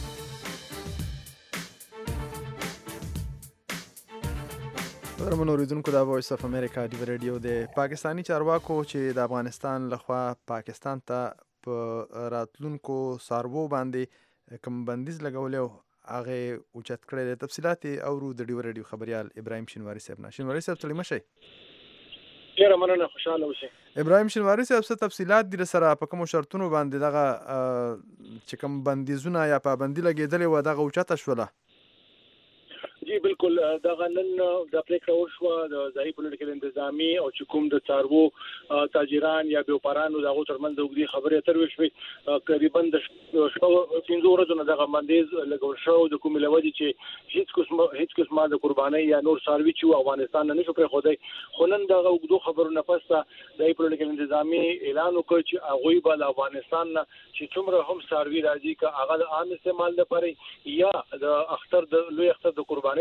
درمنو اوریدونکو د وایس اف امریکا ډیو ریډیو د پاکستانی چارواکو چې د افغانستان لخوا پاکستان ته په راتلونکو ساربو باندې کوم بندیز لګولې او هغه اوچت کړی د تفصیلات اورو د ډیو ریډیو خبريال ابراهیم شینواری صاحب نه. شینواری صاحب تللی مشه ډیره مننه، خوشاله اوسئ. ابراهیم شینواری صاحب څه تفصیلات دي سره په کوم شرطونو باندې دغه چې کوم بندیزونه یا پابندي لګېدلې و دغه اوچته شوله؟ جی بالکل دغه نن د پریکړه وشوه د ځایي پولیټیکل انتظامی او چې کوم د څاروو تاجران یا بیوپارانو دغه ترمنځ د اوږدې خبرې اترې وشوې. تقریبا د 15 ورځو نه دغه بندیز لګول شو د کومې له وجې چې هیڅ قسمه د قربانۍ یا نور څاروي چې افغانستان نه نشو پرېښودی. خو نن دغه اوږدو خبرو نه پس ځایي پولیټیکل انتظامی اعلان وکړ چې هغوی به له افغانستان نه چې څومره هم څاروي راځي که هغه د عام استعمال لپاره یا د اختر د لوی اختر د قربانۍ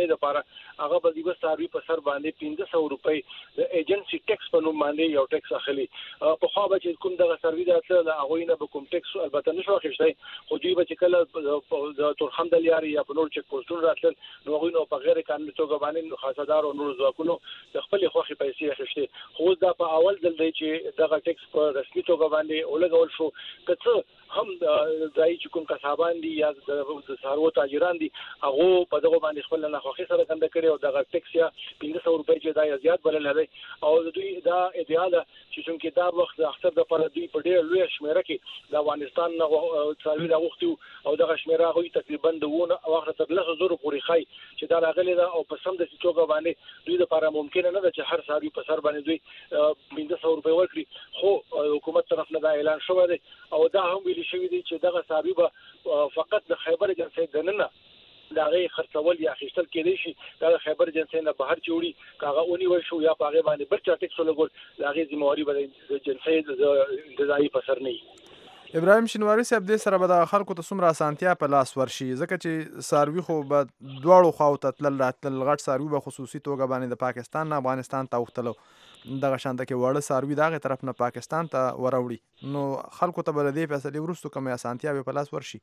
کمپنۍ لپاره هغه به د سروي په سر باندې 1500 روپۍ د ایجنسي ټیکس په نوم باندې یو ټیکس اخلي. په خو به چې کوم دغه سروي داتله د هغه نه به کوم ټیکس البته نشو اخیستی، خو دوی به چې کله د تورخم د لیاري یا په نور چک پوسټونو راتل نو هغوی نو په غیر قانوني توګه باندې خاصدار او نور ځواکونو د خپل خوخي پیسې اخیستي. خو دا په اول ځل دی چې دغه ټیکس په رسمي توګه باندې ولګول شو. که هم ځای چې کوم کسبان دي یا د ثروت تاجران دي هغه په دغه باندې خپل نه خوخي سره کنده کړي او دغه ټیکس یا 1500 روپۍ چې دا زیات بلل دی او دوی دا ادعا ده چې څنګه دا وخت اکثر د پر دوی په ډېر لوی شمیره کې د افغانستان نه څاوي دا وخت او دغه شمیره هغه تقریبا دونه وخت تر 100 پورې خای چې دا راغلي ده او په سم د توګه باندې دوی لپاره ممکن نه ده چې هر ساروي په سر باندې دوی 1500 روپۍ ورکړي. خو حکومت طرف نه دا اعلان شوی دی او دا هم ویل شوی دی چې دغه ساروي به فقط د خیبر ایجنسۍ دننه دا غي خرڅول یا اخیستل کېدای شي. دا خیبر ایجنسۍ نه بهر چوړي کاغه اونې وشو یا پاغه باندې بل چا ټیکس لګول دا غي ذمہواری به د ایجنسۍ د انتظامی په سر نه. ابراهیم شینواری صاحب دې سره به د خلکو ته څومره اسانتیا په لاس ورشي ځکه چې ساروي خو به دواړو خواو ته تلل راتلل، غټ ساروي به خصوصي توګه باندې د پاکستان نه افغانستان ته وختلو دغه شانته کې وړه ساروي دغه طرف نه پاکستان ته وروړي نو خلکو ته به دې فیصلې ورستو کوم اسانتیا به په لاس ورشي.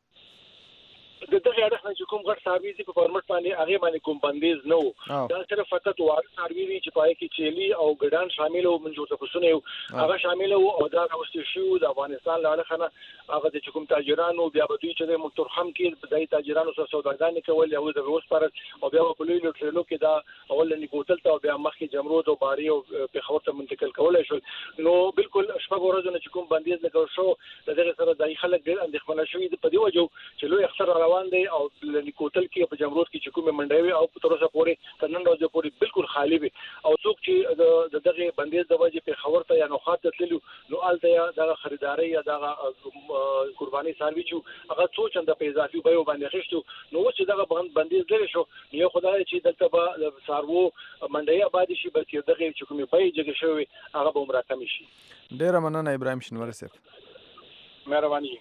د دغه اړه چې کوم غټ سروي په فارمټ باندې هغه باندې کوم بندیز نه وو. دا صرف فقط وار سروي چې پای کې چيلي او ګډان شامل وو منځو ته پسونه هغه شامل وو او دا راوستي شو د افغانستان لاله خنه هغه د کوم تاجرانو بیا به دوی چې د مترخم کې د تاجرانو سره سوداګانې کول او د روس پر او بیا په لوی لوټلو کې دا اول نه کوتل ته بیا مخکې جمرود او باري او په خبر ته منتقل کولای شو. نو بالکل شپږ ورځې چې کوم بندیز لګول شو دغه سره دای خلک ډېر اندېښمنه شوي په دی وجو چې لوی اکثر روان دي او کوتل کې په جمرود کې چې کومه منډوي او په تر اوسه پورې تر نن ورځې پورې بالکل خالی وي او څوک چې دغه بندیز د وجې په خبر ته یا نو خاطر تللو نو آلته یا دغه خریداري یا دغه قرباني سروي چې هغه څو چنده په اضافي بیو باندې خښتو نو چې دغه بندیز لري شو یو خدای چې دلته به سارو منډي آباد شي بلکې دغه چې کومه پي جګ شوی هغه به مراتب شي. ډیر مننه ابراهیم شینواری صاحب. مهرباني.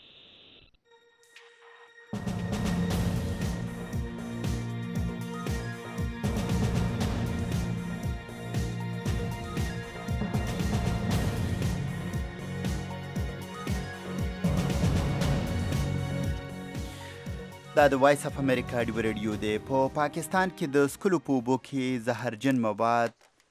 دا د وایس اف امریکا ډیو ریډیو دی. په پاکستان کې د سکلو په اوبو کې زهرجن مواد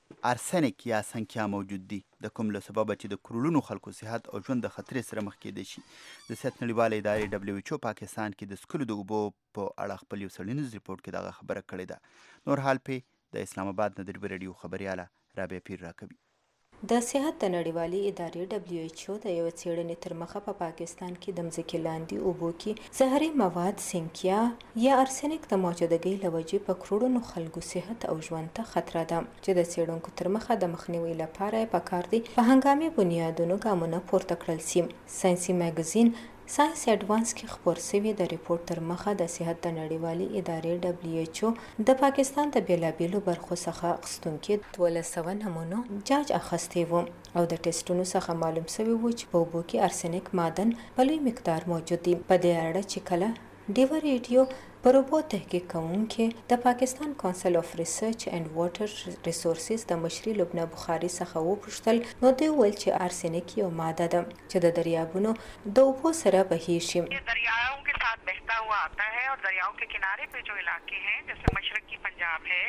ارسنیک یا سنکیا موجود دي د کوم له سببه چې د کروڑونو خلکو صحت او ژوند د خطرې سره مخ کېدای شي. د صحت نړیوالې ادارې WHO پاکستان کې د سکلو د اوبو په اړه خپل یو څېړنیز ریپورټ کې دغه خبره کړې ده. نور حال په د اسلام آباد نه د ډیو ریډیو خبرياله رابعه پیر راکوي. د صحت د نړیوالې ادارې WHO د یو څېړنې تر مخه په پاکستان کې د مځکې لاندې اوبو کې زهري مواد سنکیا یا ارسنیک د موجودګۍ له وجې په کروڑونو خلکو صحت او ژوند ته خطر ده چې د څېړونکو تر مخه د مخنیوي لپاره پکار دي په هنګامي بنیادونو ګامونه پورته کړل شي. ساينسي میګزین ساينس اډوانس کې خبر شوی د ریپورت تر مخه د صحت د نړیوالې ادارې WHO د پاکستان د بیلابیلو برخو څخه اخیستونکو 1200 نمونو جاج اخیستی وو او د ټیسټونو څخه معلوم شوی و چې په اوبو کې ارسنیک معدن په لوی مقدار موجود دی. په دې اړه چې کله ډیو ریډیو پر اوبو تحقیق کوونکي د پاکستان کونسل اف ریسرچ اینڈ واټر ریسورسز د مشري لبنه بخاري څخه وپوښتل نو دوی ویل چې ارسنیک یو ماده ده چې د دریابونو د اوبو سره بهیر شي. दरियाओं के साथ बहता हुआ आता है और दरियाओं के किनारे पे जो इलाके हैं जैसे मशरकी पंजाब है,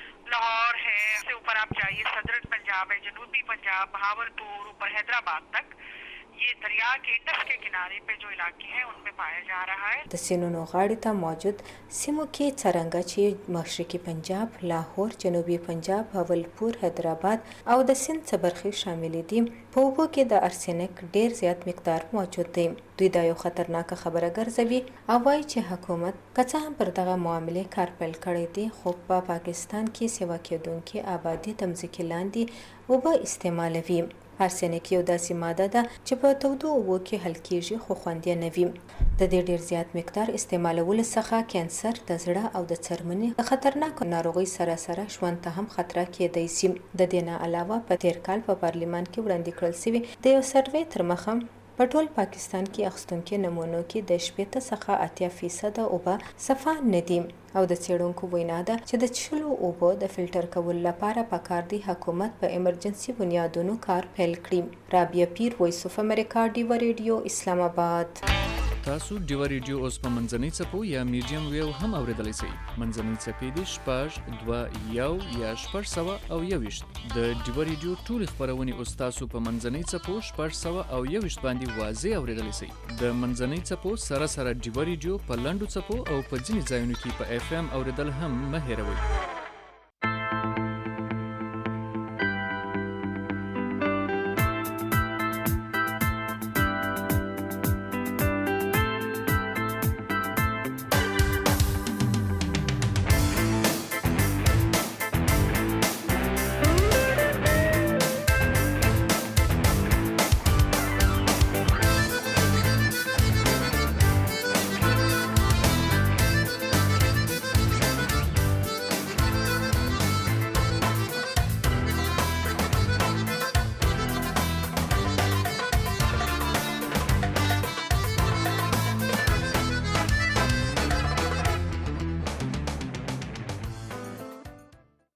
लाहौर है, से ऊपर आप जाइए सदरन पंजाब है, जनूबी पंजाब, बहावलपुर, ऊपर हैदराबाद तक ये दरिया के इंडस के किनारे पे जो इलाके हैं उनमें पाया जा रहा है. د سینونو غاړې ته موجود سیمو کې څرنګه چې مشرقي پنجاب، لاهور، جنوبي پنجاب، بهاولپور، حیدرآباد او د سند څخه برخې شامل دي په اوبو کې د ارسنیک ډیر زیات مقدار موجود دی. دوی دا یو خطرناک خبره ګرځوي او وایي چې حکومت که څه هم پر دغه معاملې کار پیل کړی دی خو په پاکستان کې سیوا کېدونکي آبادي د مځکې لاندې اوبه استعمالوي. ارسنیک یو داسې ماده ده چې په تودو اوبو کې حل کېږي خو خوندي نه وي. د دې ډیر زیات مقدار استعمالولو څخه کینسر، د زړه او د څرمنې د خطرناکو ناروغۍ سره ژوند ته هم خطر کېدای شي. د دې نه علاوه په تیر کال په پارلیمان کې وړاندې کړل شوی د یو سروې تر مخه په ټول پاکستان کې اخیستونکو نمونو کې د 80 څخه 80% اوبه صفا نه دي او د څېړونکو وینا ده چې د څښلو اوبو د فلټر کولو لپاره پکار دی حکومت په ایمرجنسي بنیادونو کار پیل کړي. رابعه پیر، وایس اف امریکا، ډیوا ریډیو، اسلام آباد. تاسو ډیوا ریډیو اوس په منځنۍ څپو یا میډیم ویو هم اوریدلی شئ. منځنۍ څپې دي 6.2 یا 621 د ډیوا ریډیو ټولې خپرونې اوس تاسو په منځنۍ څپو 621 باندې واضح اوریدلی شئ. د منځنۍ څپو سره ډیوا ریډیو په لنډو څپو او په ځینې ځایونو کې په FM اوریدل هم مه هیروئ.